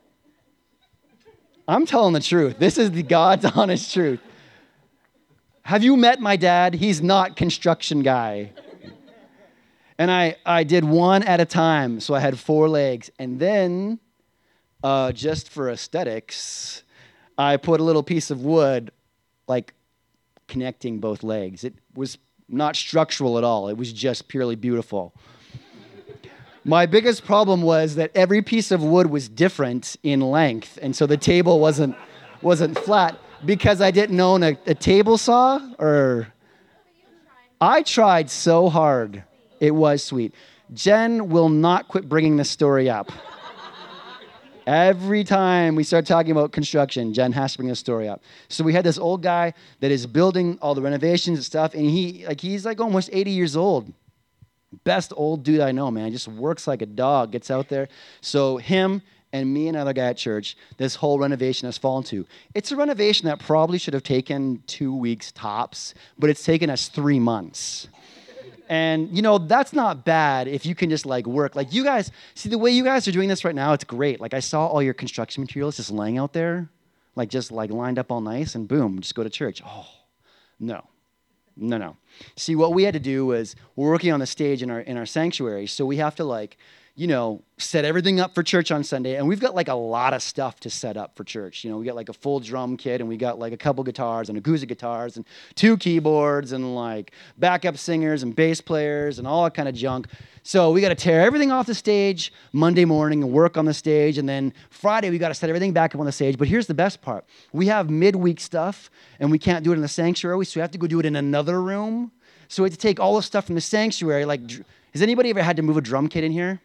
I'm telling the truth. This is the God's honest truth. Have you met my dad? He's not construction guy. And I, I did one at a time, so I had four legs. And then, uh, just for aesthetics, I put a little piece of wood, like, connecting both legs. It was not structural at all. It was just purely beautiful. My biggest problem was that every piece of wood was different in length, and so the table wasn't wasn't flat because I didn't own a, a table saw. Or I tried so hard. It was sweet. Jen will not quit bringing this story up. Every time we start talking about construction, Jen has to bring a story up. So we had this old guy that is building all the renovations and stuff, and he like he's like almost eighty years old. Best old dude I know, man. Just works like a dog, gets out there. So him and me and another guy at church, this whole renovation has fallen to. It's a renovation that probably should have taken two weeks tops, but it's taken us three months. And, you know, that's not bad if you can just, like, work. Like, you guys, see, the way you guys are doing this right now, it's great. Like, I saw all your construction materials just laying out there, like, just, like, lined up all nice, and boom, just go to church. Oh, no. No, no. See, what we had to do was we're working on the stage in our in our sanctuary, so we have to, like, you know, set everything up for church on Sunday. And we've got like a lot of stuff to set up for church. You know, we got like a full drum kit, and we got like a couple guitars and acoustic guitars and two keyboards and like backup singers and bass players and all that kind of junk. So we got to tear everything off the stage Monday morning and work on the stage. And then Friday, we got to set everything back up on the stage. But here's the best part. We have midweek stuff, and we can't do it in the sanctuary, so we have to go do it in another room. So we have to take all the stuff from the sanctuary. Like, has anybody ever had to move a drum kit in here?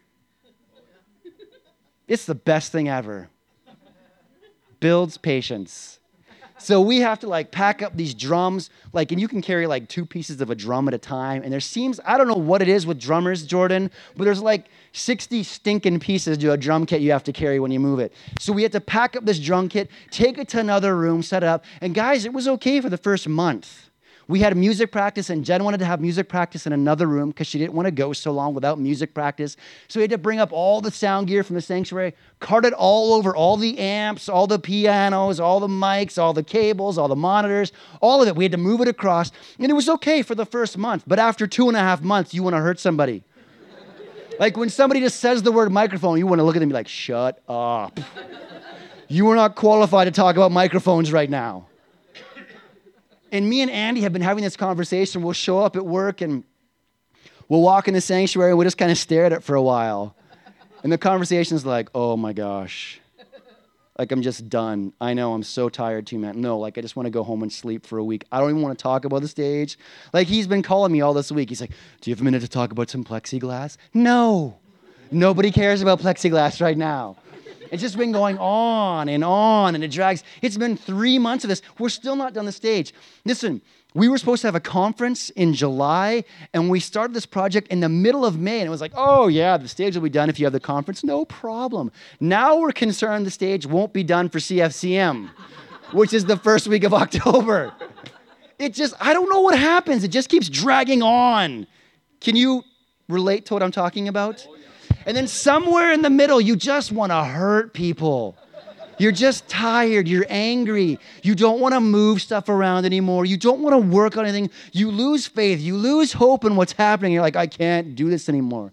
It's the best thing ever. Builds patience. So we have to like pack up these drums, like, and you can carry like two pieces of a drum at a time. And there seems, I don't know what it is with drummers, Jordan, but there's like sixty stinking pieces to a drum kit you have to carry when you move it. So we had to pack up this drum kit, take it to another room, set it up. And guys, it was okay for the first month. We had music practice, and Jen wanted to have music practice in another room because she didn't want to go so long without music practice. So we had to bring up all the sound gear from the sanctuary, cart it all over, all the amps, all the pianos, all the mics, all the cables, all the monitors, all of it. We had to move it across, and it was okay for the first month. But after two and a half months, you want to hurt somebody. Like when somebody just says the word microphone, you want to look at them and be like, shut up. You are not qualified to talk about microphones right now. And me and Andy have been having this conversation. We'll show up at work and we'll walk in the sanctuary and we'll just kind of stare at it for a while. And the conversation's like, oh my gosh. Like, I'm just done. I know, I'm so tired too, man. No, like, I just want to go home and sleep for a week. I don't even want to talk about the stage. Like, he's been calling me all this week. He's like, do you have a minute to talk about some plexiglass? No. Nobody cares about plexiglass right now. It's just been going on and on, and it drags. It's been three months of this. We're still not done the stage. Listen, we were supposed to have a conference in July, and we started this project in the middle of May, and it was like, oh, yeah, the stage will be done if you have the conference. No problem. Now we're concerned the stage won't be done for C F C M, which is the first week of October. It just, I don't know what happens. It just keeps dragging on. Can you relate to what I'm talking about? And then somewhere in the middle, you just want to hurt people. You're just tired. You're angry. You don't want to move stuff around anymore. You don't want to work on anything. You lose faith. You lose hope in what's happening. You're like, I can't do this anymore.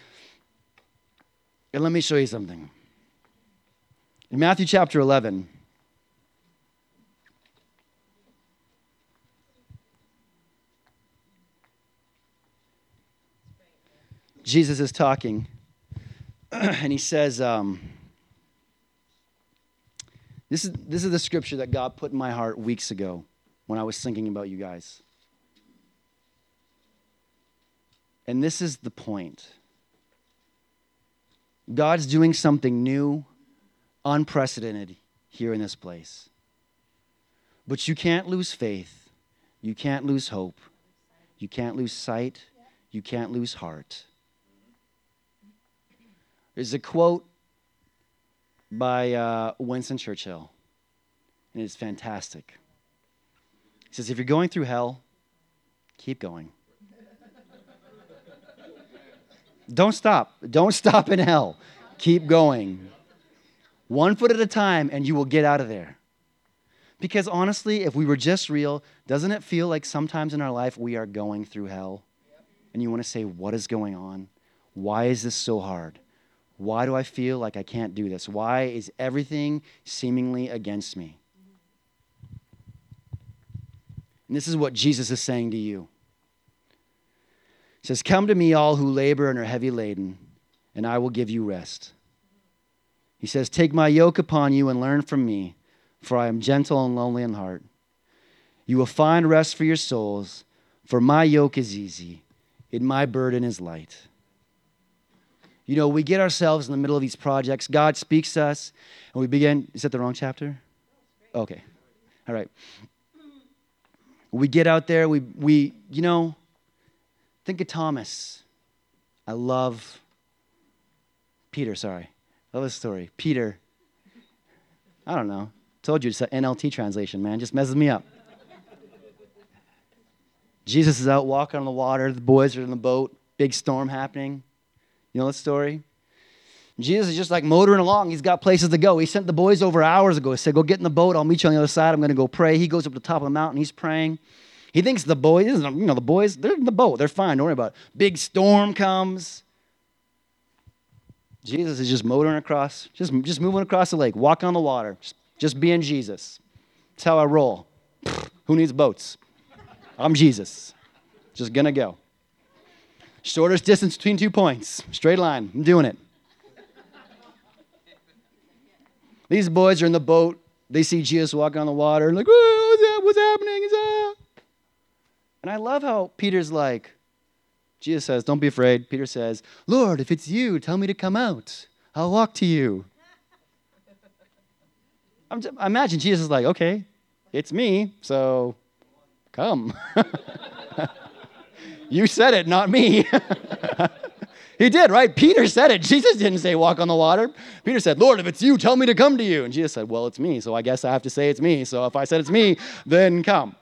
And let me show you something. In Matthew chapter eleven, Jesus is talking. And he says, um, this is this is the scripture that God put in my heart weeks ago when I was thinking about you guys. And this is the point. God's doing something new, unprecedented here in this place. But you can't lose faith. You can't lose hope. You can't lose sight. You can't lose heart. There's a quote by uh, Winston Churchill, and it's fantastic. He says, if you're going through hell, keep going. Don't stop. Don't stop in hell. Keep going. One foot at a time, and you will get out of there. Because honestly, if we were just real, doesn't it feel like sometimes in our life we are going through hell? And you want to say, what is going on? Why is this so hard? Why do I feel like I can't do this? Why is everything seemingly against me? And this is what Jesus is saying to you. He says, come to me, all who labor and are heavy laden, and I will give you rest. He says, take my yoke upon you and learn from me, for I am gentle and lowly in heart. You will find rest for your souls, for my yoke is easy, and my burden is light. You know, we get ourselves in the middle of these projects. God speaks to us, and we begin. Is that the wrong chapter? Okay. All right. We get out there. We, we you know, think of Thomas. I love Peter, sorry. I love this story. Peter. I don't know. Told you it's an N L T translation, man. Just messes me up. Jesus is out walking on the water. The boys are in the boat. Big storm happening. You know the story? Jesus is just like motoring along. He's got places to go. He sent the boys over hours ago. He said, go get in the boat. I'll meet you on the other side. I'm going to go pray. He goes up to the top of the mountain. He's praying. He thinks the boys, you know, the boys, they're in the boat. They're fine. Don't worry about it. Big storm comes. Jesus is just motoring across, just, just moving across the lake, walking on the water, just, just being Jesus. That's how I roll. Who needs boats? I'm Jesus. Just going to go. Shortest distance between two points. Straight line. I'm doing it. These boys are in the boat. They see Jesus walking on the water. And like, oh, what's, that? What's happening? Is that? And I love how Peter's like, Jesus says, don't be afraid. Peter says, Lord, if it's you, tell me to come out. I'll walk to you. I'm just, I imagine Jesus is like, okay, it's me, so come. You said it, not me. He did, right? Peter said it. Jesus didn't say walk on the water. Peter said, Lord, if it's you, tell me to come to you. And Jesus said, well, it's me, so I guess I have to say it's me. So if I said it's me, then come.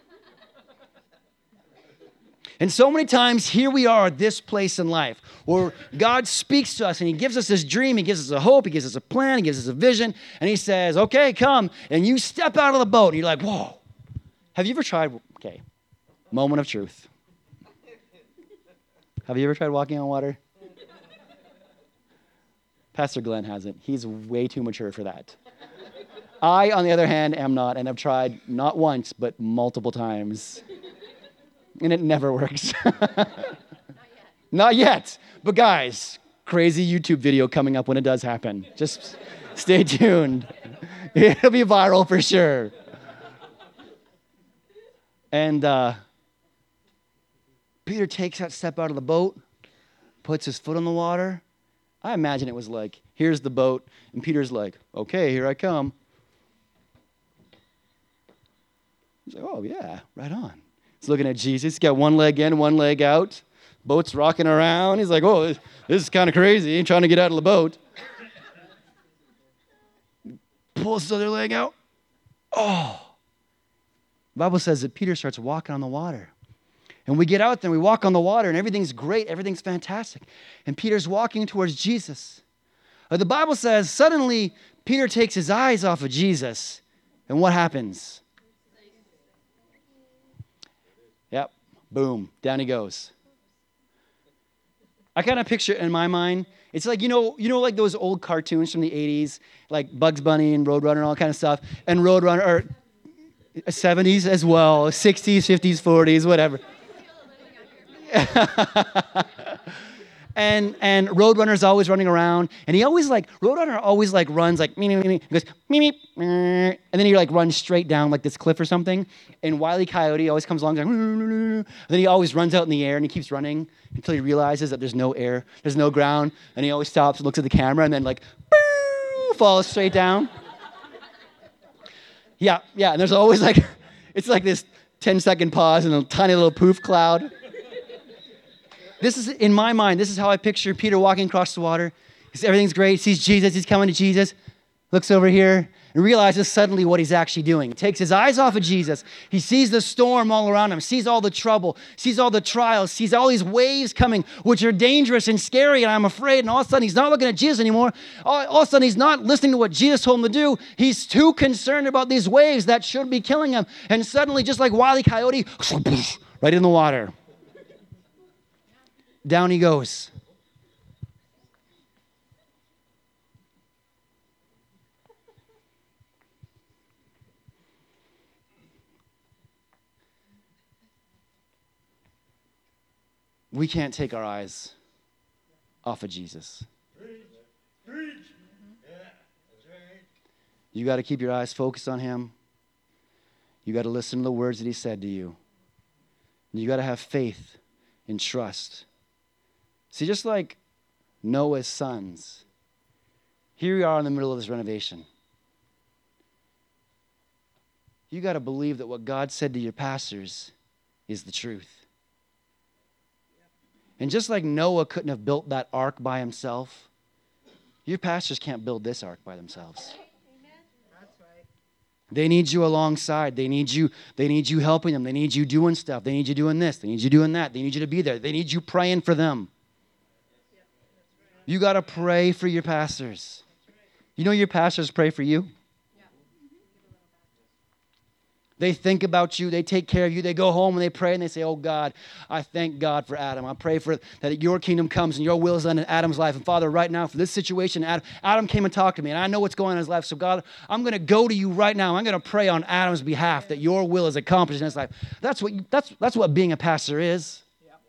And so many times, here we are at this place in life where God speaks to us and he gives us this dream, he gives us a hope, he gives us a plan, he gives us a vision, and he says, okay, come. And you step out of the boat and you're like, whoa. Have you ever tried, okay, moment of truth. Have you ever tried walking on water? Pastor Glenn hasn't. He's way too mature for that. I, on the other hand, am not, and I've tried not once, but multiple times. And it never works. Not yet. Not yet. But guys, crazy YouTube video coming up when it does happen. Just stay tuned. It'll be viral for sure. And uh, Peter takes that step out of the boat, puts his foot on the water. I imagine it was like, here's the boat. And Peter's like, okay, here I come. He's like, oh, yeah, right on. He's looking at Jesus. He's got one leg in, one leg out. Boat's rocking around. He's like, oh, this is kind of crazy. He's trying to get out of the boat. Pulls his other leg out. Oh. The Bible says that Peter starts walking on the water. And we get out there and we walk on the water and everything's great. Everything's fantastic. And Peter's walking towards Jesus. But the Bible says suddenly Peter takes his eyes off of Jesus. And what happens? Yep. Boom. Down he goes. I kind of picture it in my mind. It's like, you know, you know, like those old cartoons from the eighties, like Bugs Bunny and Roadrunner and all that kind of stuff. And Roadrunner, or seventies as well, sixties, fifties, forties, whatever. and and Roadrunner's always running around, and he always like Roadrunner always like runs like me me me. He goes me me, and then he like runs straight down like this cliff or something. And Wile E. Coyote always comes along, like, and then he always runs out in the air and he keeps running until he realizes that there's no air, there's no ground, and he always stops and looks at the camera and then like falls straight down. Yeah, yeah, and there's always like it's like this ten second pause and a tiny little poof cloud. This is, in my mind, this is how I picture Peter walking across the water. Everything's great. Sees Jesus. He's coming to Jesus. Looks over here and realizes suddenly what he's actually doing. Takes his eyes off of Jesus. He sees the storm all around him. Sees all the trouble. Sees all the trials. Sees all these waves coming, which are dangerous and scary, and I'm afraid. And all of a sudden, he's not looking at Jesus anymore. All, all of a sudden, he's not listening to what Jesus told him to do. He's too concerned about these waves that should be killing him. And suddenly, just like Wile E. Coyote, right in the water. Down he goes. We can't take our eyes off of Jesus. Preach. Preach. Yeah, that's right. You got to keep your eyes focused on him. You got to listen to the words that he said to you. And you got to have faith and trust. See, just like Noah's sons. Here we are in the middle of this renovation. You got to believe that what God said to your pastors is the truth. And just like Noah couldn't have built that ark by himself, your pastors can't build this ark by themselves. They need you alongside. They need you, they need you helping them. They need you doing stuff. They need you doing this. They need you doing that. They need you to be there. They need you praying for them. You got to pray for your pastors. You know your pastors pray for you? They think about you. They take care of you. They go home and they pray and they say, oh, God, I thank God for Adam. I pray for that your kingdom comes and your will is done in Adam's life. And Father, right now for this situation, Adam, Adam came and talked to me, and I know what's going on in his life. So, God, I'm going to go to you right now. I'm going to pray on Adam's behalf that your will is accomplished in his life. That's what, you, that's, that's what being a pastor is.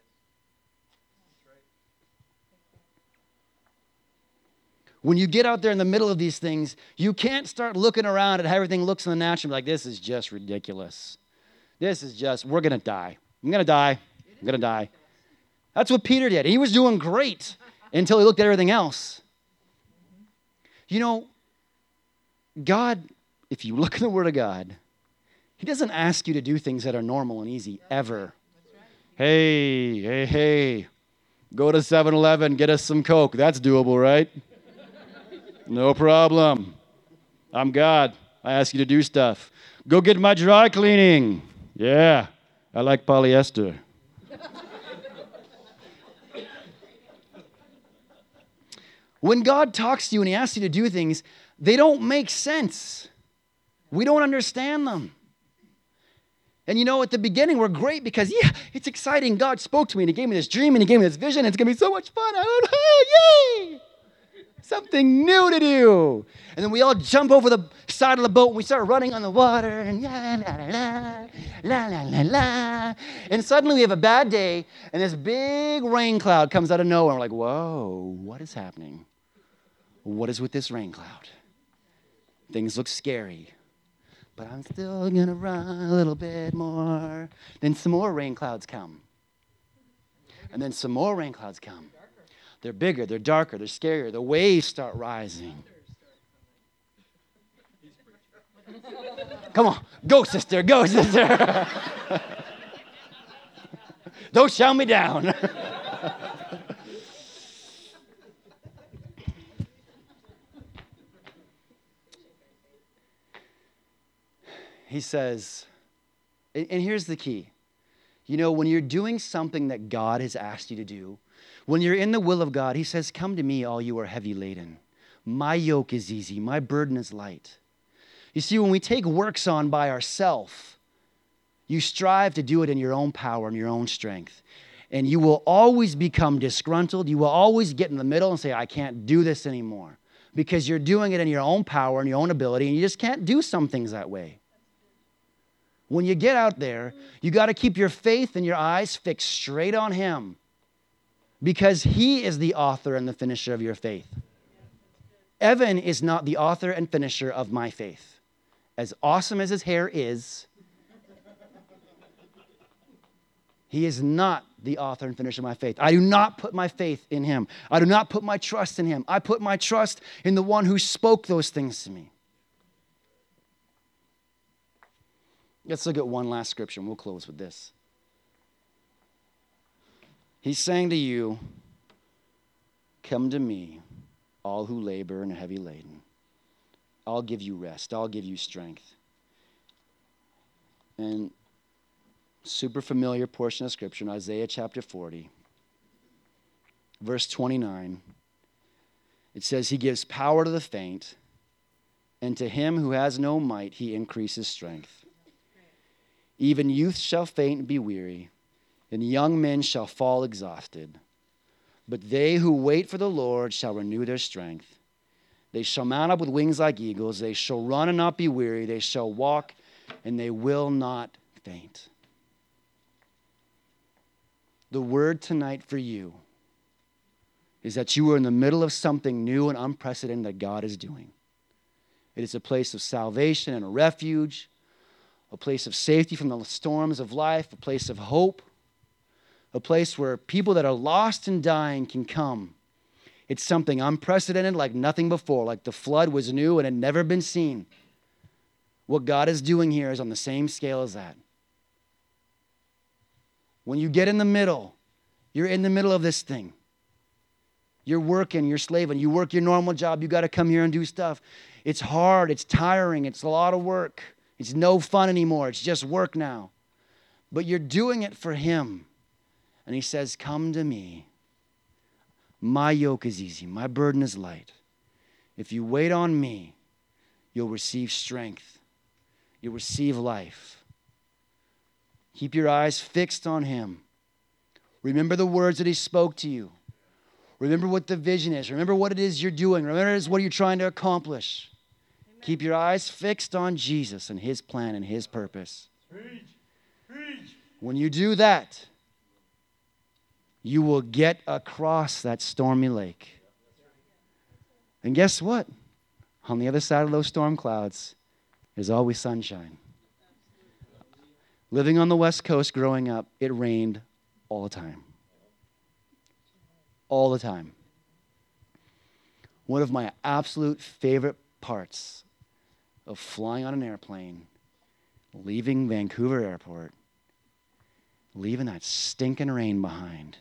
When you get out there in the middle of these things, you can't start looking around at how everything looks in the natural and be like, this is just ridiculous. This is just, we're going to die. I'm going to die. I'm going to die. That's what Peter did. He was doing great until he looked at everything else. You know, God, if you look in the Word of God, He doesn't ask you to do things that are normal and easy, ever. Hey, hey, hey, go to seven eleven, get us some Coke. That's doable, right? No problem. I'm God. I ask you to do stuff. Go get my dry cleaning. Yeah, I like polyester. When God talks to you and He asks you to do things, they don't make sense. We don't understand them. And you know, at the beginning, we're great because, yeah, it's exciting. God spoke to me and He gave me this dream and He gave me this vision. It's going to be so much fun. I don't know. Yay! Something new to do. And then we all jump over the side of the boat and we start running on the water and la, la, la, la, la, la, la. And suddenly we have a bad day and this big rain cloud comes out of nowhere. We're like, whoa, what is happening? What is with this rain cloud? Things look scary. But I'm still going to run a little bit more. Then some more rain clouds come. And then some more rain clouds come. They're bigger, they're darker, they're scarier. The waves start rising. Come on, go, sister, go, sister. Don't shout me down. He says, and, and here's the key. You know, when you're doing something that God has asked you to do, when you're in the will of God, He says, come to me, all you are heavy laden. My yoke is easy. My burden is light. You see, when we take works on by ourselves, you strive to do it in your own power and your own strength. And you will always become disgruntled. You will always get in the middle and say, I can't do this anymore. Because you're doing it in your own power and your own ability, and you just can't do some things that way. When you get out there, you got to keep your faith and your eyes fixed straight on Him. Because He is the author and the finisher of your faith. Evan is not the author and finisher of my faith. As awesome as his hair is, he is not the author and finisher of my faith. I do not put my faith in him. I do not put my trust in him. I put my trust in the one who spoke those things to me. Let's look at one last scripture and we'll close with this. He's saying to you, come to me, all who labor and are heavy laden. I'll give you rest. I'll give you strength. And super familiar portion of scripture in Isaiah chapter forty, verse twenty-nine. It says, He gives power to the faint, and to him who has no might, He increases strength. Even youth shall faint and be weary, and young men shall fall exhausted. But they who wait for the Lord shall renew their strength. They shall mount up with wings like eagles. They shall run and not be weary. They shall walk and they will not faint. The word tonight for you is that you are in the middle of something new and unprecedented that God is doing. It is a place of salvation and a refuge, a place of safety from the storms of life, a place of hope, a place where people that are lost and dying can come It's something unprecedented, like nothing before, like the flood was new and had never been seen. What God is doing here is on the same scale as that. When you get in the middle, you're in the middle of this thing. You're working, you're slaving, you work your normal job, you got to come here and do stuff. It's hard, it's tiring, it's a lot of work. It's no fun anymore, it's just work now. But you're doing it for him. And he says, come to me. My yoke is easy, my burden is light. If you wait on me, you'll receive strength. You'll receive life. Keep your eyes fixed on him. Remember the words that he spoke to you. Remember what the vision is. Remember what it is you're doing. Remember what you're trying to accomplish. Amen. Keep your eyes fixed on Jesus and his plan and his purpose. Preach. Preach. When you do that, you will get across that stormy lake. And guess what? On the other side of those storm clouds, there's always sunshine. Living on the West Coast growing up, it rained all the time. All the time. One of my absolute favorite parts of flying on an airplane, leaving Vancouver Airport, leaving that stinking rain behind.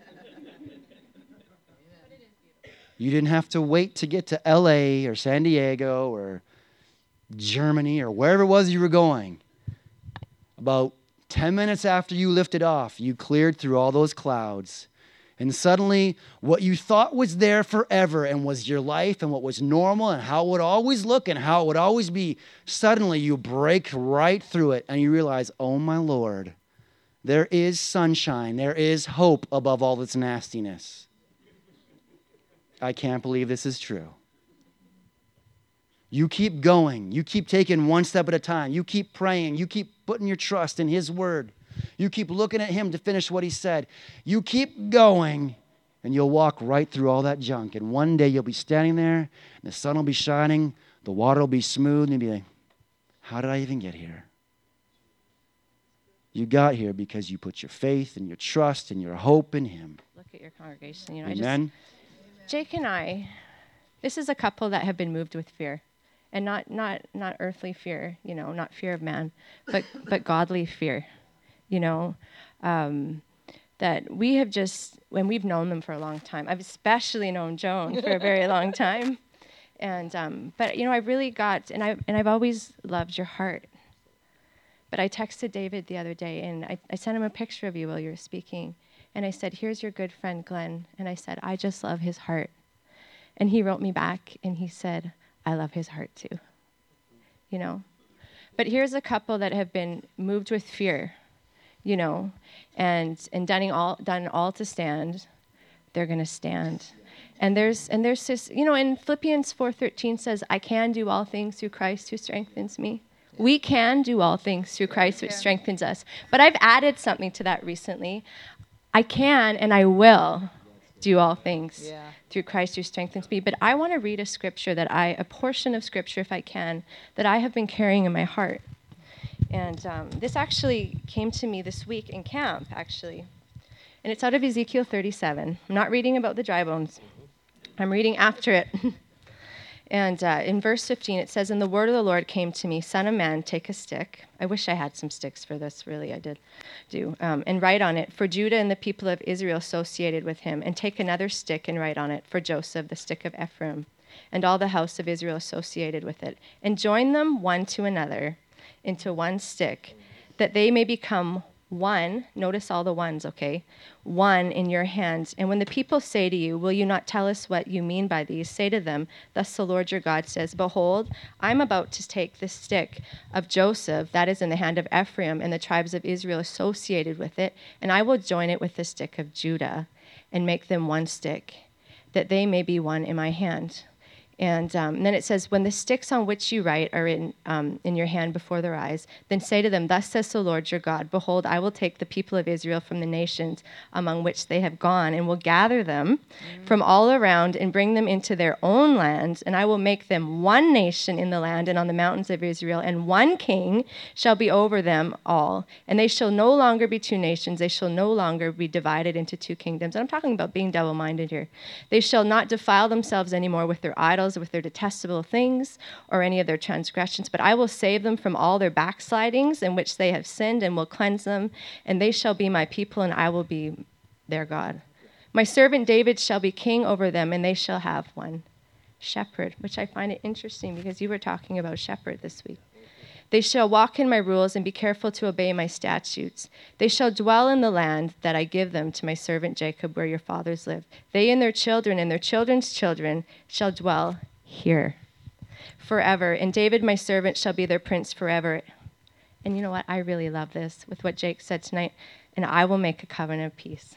You didn't have to wait to get to L A or San Diego or Germany or wherever it was you were going. About ten minutes after you lifted off, you cleared through all those clouds. And suddenly, what you thought was there forever and was your life and what was normal and how it would always look and how it would always be, suddenly you break right through it and you realize, oh my Lord, there is sunshine. There is hope above all this nastiness. I can't believe this is true. You keep going. You keep taking one step at a time. You keep praying. You keep putting your trust in his word. You keep looking at him to finish what he said. You keep going, and you'll walk right through all that junk. And one day you'll be standing there, and the sun will be shining, the water will be smooth, and you'll be like, how did I even get here? You got here because you put your faith and your trust and your hope in him. Look at your congregation. You know, Amen. I just, Jake and I, this is a couple that have been moved with fear. And not, not, not earthly fear, you know, not fear of man, but, but godly fear. You know, um, that we have just, when we've known them for a long time, I've especially known Joan for a very long time. And, um, but, you know, I really got, and, I, and I've always loved your heart. But I texted David the other day, and I, I sent him a picture of you while you were speaking. And I said, here's your good friend, Glenn. And I said, I just love his heart. And he wrote me back, and he said, I love his heart too. You know? But here's a couple that have been moved with fear. You know, and and done all done all to stand, they're gonna stand, and there's and there's this, you know, in Philippians four thirteen says, I can do all things through Christ who strengthens me. Yeah. We can do all things through Christ which strengthens us. But I've added something to that recently. I can and I will do all things yeah. through Christ who strengthens me. But I want to read a scripture that I, a portion of scripture, if I can, that I have been carrying in my heart. And um, this actually came to me this week in camp, actually. And it's out of Ezekiel thirty-seven. I'm not reading about the dry bones. I'm reading after it. And uh, in verse fifteen, it says, and the word of the Lord came to me, Son of man, take a stick. I wish I had some sticks for this, really, I did do. Um, and write on it, for Judah and the people of Israel associated with him. And take another stick and write on it, for Joseph, the stick of Ephraim, and all the house of Israel associated with it. And join them one to another into one stick, that they may become one. Notice all the ones, okay? One in your hands. And when the people say to you, will you not tell us what you mean by these? Say to them, thus the Lord your God says, behold, I'm about to take the stick of Joseph, that is in the hand of Ephraim, and the tribes of Israel associated with it, and I will join it with the stick of Judah, and make them one stick, that they may be one in my hand. And, um, and then it says, when the sticks on which you write are in, um, in your hand before their eyes, then say to them, thus says the Lord your God, behold, I will take the people of Israel from the nations among which they have gone, and will gather them mm-hmm. from all around and bring them into their own land, and I will make them one nation in the land and on the mountains of Israel, and one king shall be over them all. And they shall no longer be two nations, they shall no longer be divided into two kingdoms. And I'm talking about being double-minded here. They shall not defile themselves anymore with their idols, with their detestable things, or any of their transgressions, but I will save them from all their backslidings in which they have sinned, and will cleanse them, and they shall be my people, and I will be their God. My servant David shall be king over them, and they shall have one shepherd, which I find it interesting because you were talking about shepherd this week. They shall walk in my rules and be careful to obey my statutes. They shall dwell in the land that I give them to my servant Jacob, where your fathers lived. They and their children and their children's children shall dwell here forever. And David, my servant, shall be their prince forever. And you know what? I really love this with what Jake said tonight. And I will make a covenant of peace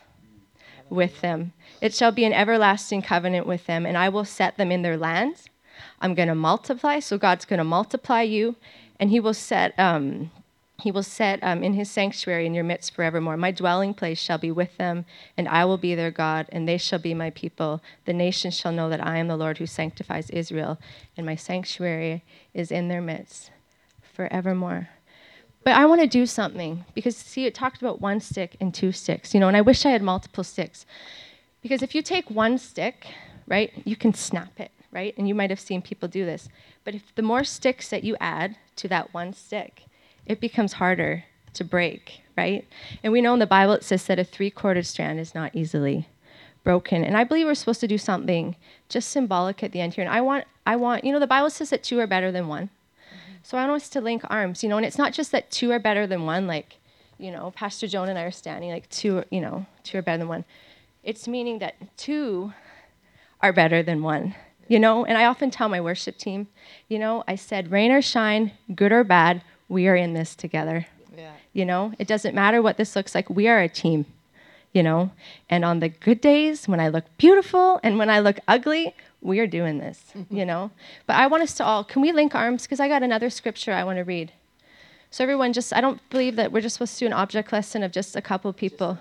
with them. It shall be an everlasting covenant with them, and I will set them in their lands. I'm going to multiply, so God's going to multiply you. And he will set, um, he will set um, in his sanctuary in your midst forevermore. My dwelling place shall be with them, and I will be their God, and they shall be my people. The nations shall know that I am the Lord who sanctifies Israel, and my sanctuary is in their midst forevermore. But I want to do something, because, see, it talked about one stick and two sticks, you know, and I wish I had multiple sticks. Because if you take one stick, right, you can snap it, right? And you might have seen people do this. But if the more sticks that you add to that one stick, it becomes harder to break, right? And we know in the Bible it says that a three-quartered strand is not easily broken. And I believe we're supposed to do something just symbolic at the end here. And I want, I want, you know, the Bible says that two are better than one. Mm-hmm. So I want us to link arms, you know, and it's not just that two are better than one, like, you know, Pastor Joan and I are standing, like two, you know, two are better than one. It's meaning that two are better than one. You know, and I often tell my worship team, you know, I said, rain or shine, good or bad, we are in this together. Yeah. You know, it doesn't matter what this looks like. We are a team, you know, and on the good days, when I look beautiful and when I look ugly, we are doing this, you know. But I want us to all, can we link arms? Because I got another scripture I want to read. So everyone just, I don't believe that we're just supposed to do an object lesson of just a couple people.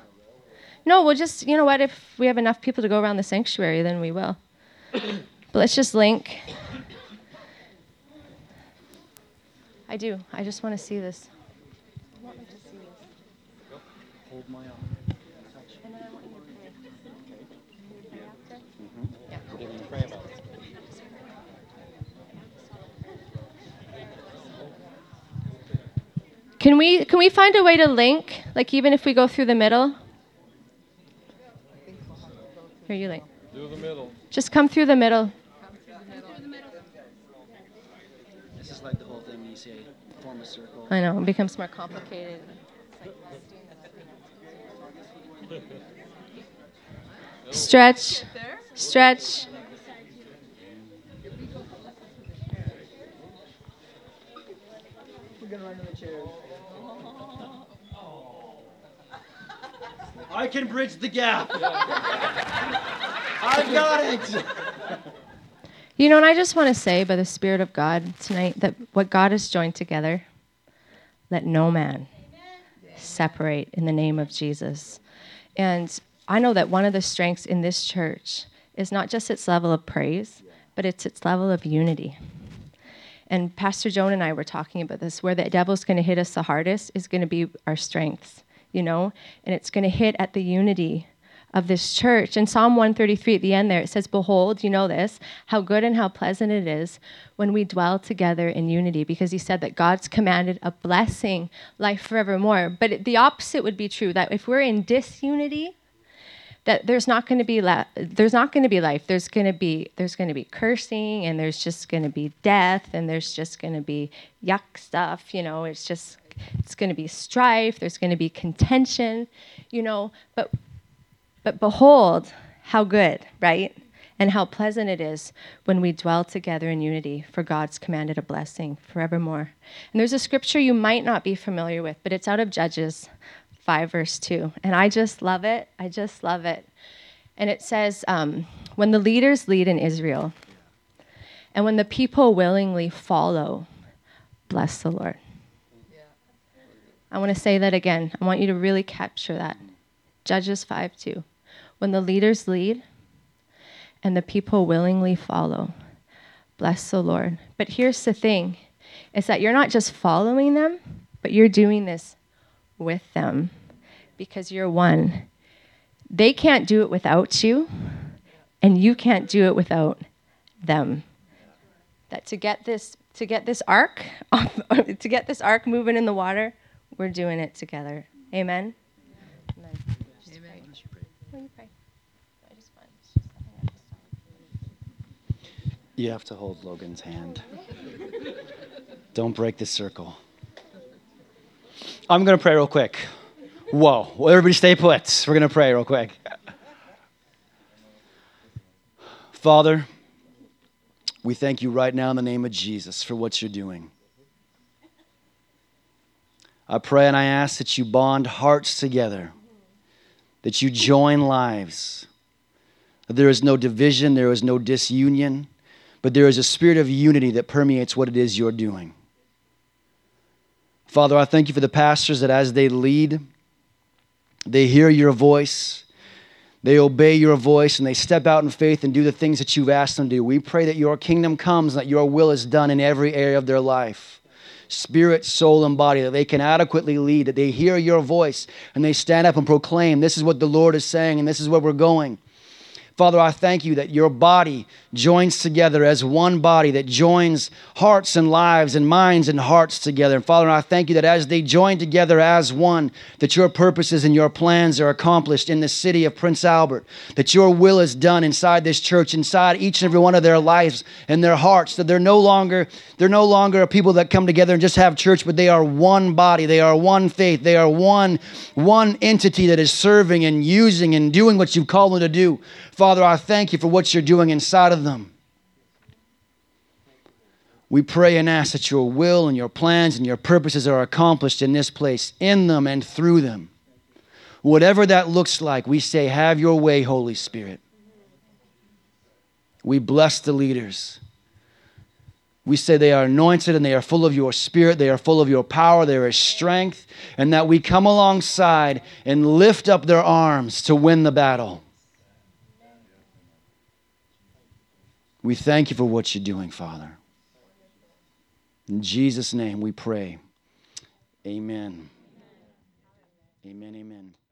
No, we'll just, you know what, if we have enough people to go around the sanctuary, then we will. But let's just link. I do. I just want to see this. I want them to see this. Hold my arm. And then I want you to pray. Can you pray after? Mm-hmm. Yeah. What are you going to pray about? Can we can we find a way to link? Like even if we go through the middle? Here, you link. Do the middle. Just come through the middle. This is like the whole thing when you say form a circle. I know, it becomes more complicated. Stretch. Stretch. We're going to run to the chairs. I can bridge the gap. I got it. You know, and I just want to say by the Spirit of God tonight that what God has joined together, let no man separate in the name of Jesus. And I know that one of the strengths in this church is not just its level of praise, but it's its level of unity. And Pastor Joan and I were talking about this, where the devil's going to hit us the hardest is going to be our strengths, you know, and it's going to hit at the unity of this church. In Psalm one thirty-three at the end there, it says, behold, you know this, how good and how pleasant it is when we dwell together in unity, because he said that God's commanded a blessing, life forevermore. But it, the opposite would be true, that if we're in disunity, that there's not going to be la- there's not going to be life. There's going to be there's going to be cursing, and there's just going to be death, and there's just going to be yuck stuff. You know, it's just it's going to be strife. There's going to be contention. You know, but but behold, how good, right? And how pleasant it is when we dwell together in unity, for God's commanded a blessing forevermore. And there's a scripture you might not be familiar with, but it's out of Judges five, verse two. And I just love it. I just love it. And it says, um, when the leaders lead in Israel, And when the people willingly follow, bless the Lord. I want to say that again. I want you to really capture that. Judges five two. When the leaders lead and the people willingly follow, bless the Lord. But here's the thing, is that you're not just following them, but you're doing this with them because you're one. They can't do it without you, and you can't do it without them. That to get this to get this ark to get this ark moving in the water, we're doing it together. Amen. Amen. Just Amen. pray. Will you pray? I just want- it's just something I just thought. You have to hold Logan's hand. Don't break the circle. I'm going to pray real quick. Whoa. Well, everybody stay put. We're going to pray real quick. Father, we thank you right now in the name of Jesus for what you're doing. I pray and I ask that you bond hearts together, that you join lives. That there is no division, there is no disunion, but there is a spirit of unity that permeates what it is you're doing. Father, I thank you for the pastors that as they lead, they hear your voice, they obey your voice, and they step out in faith and do the things that you've asked them to do. We pray that your kingdom comes and that your will is done in every area of their life. Spirit, soul, and body, that they can adequately lead, that they hear your voice and they stand up and proclaim, this is what the Lord is saying and this is where we're going. Father, I thank you that your body joins together as one body that joins hearts and lives and minds and hearts together. And Father, I thank you that as they join together as one, that your purposes and your plans are accomplished in the city of Prince Albert, that your will is done inside this church, inside each and every one of their lives and their hearts, that they're no longer, they're no longer a people that come together and just have church, but they are one body, they are one faith, they are one, one entity that is serving and using and doing what you've called them to do. Father, I thank you for what you're doing inside of them. We pray and ask that your will and your plans and your purposes are accomplished in this place, in them and through them. Whatever that looks like, we say, have your way, Holy Spirit. We bless the leaders. We say they are anointed and they are full of your spirit, they are full of your power, there is strength, and that we come alongside and lift up their arms to win the battle. We thank you for what you're doing, Father. In Jesus' name we pray. Amen. Amen, amen.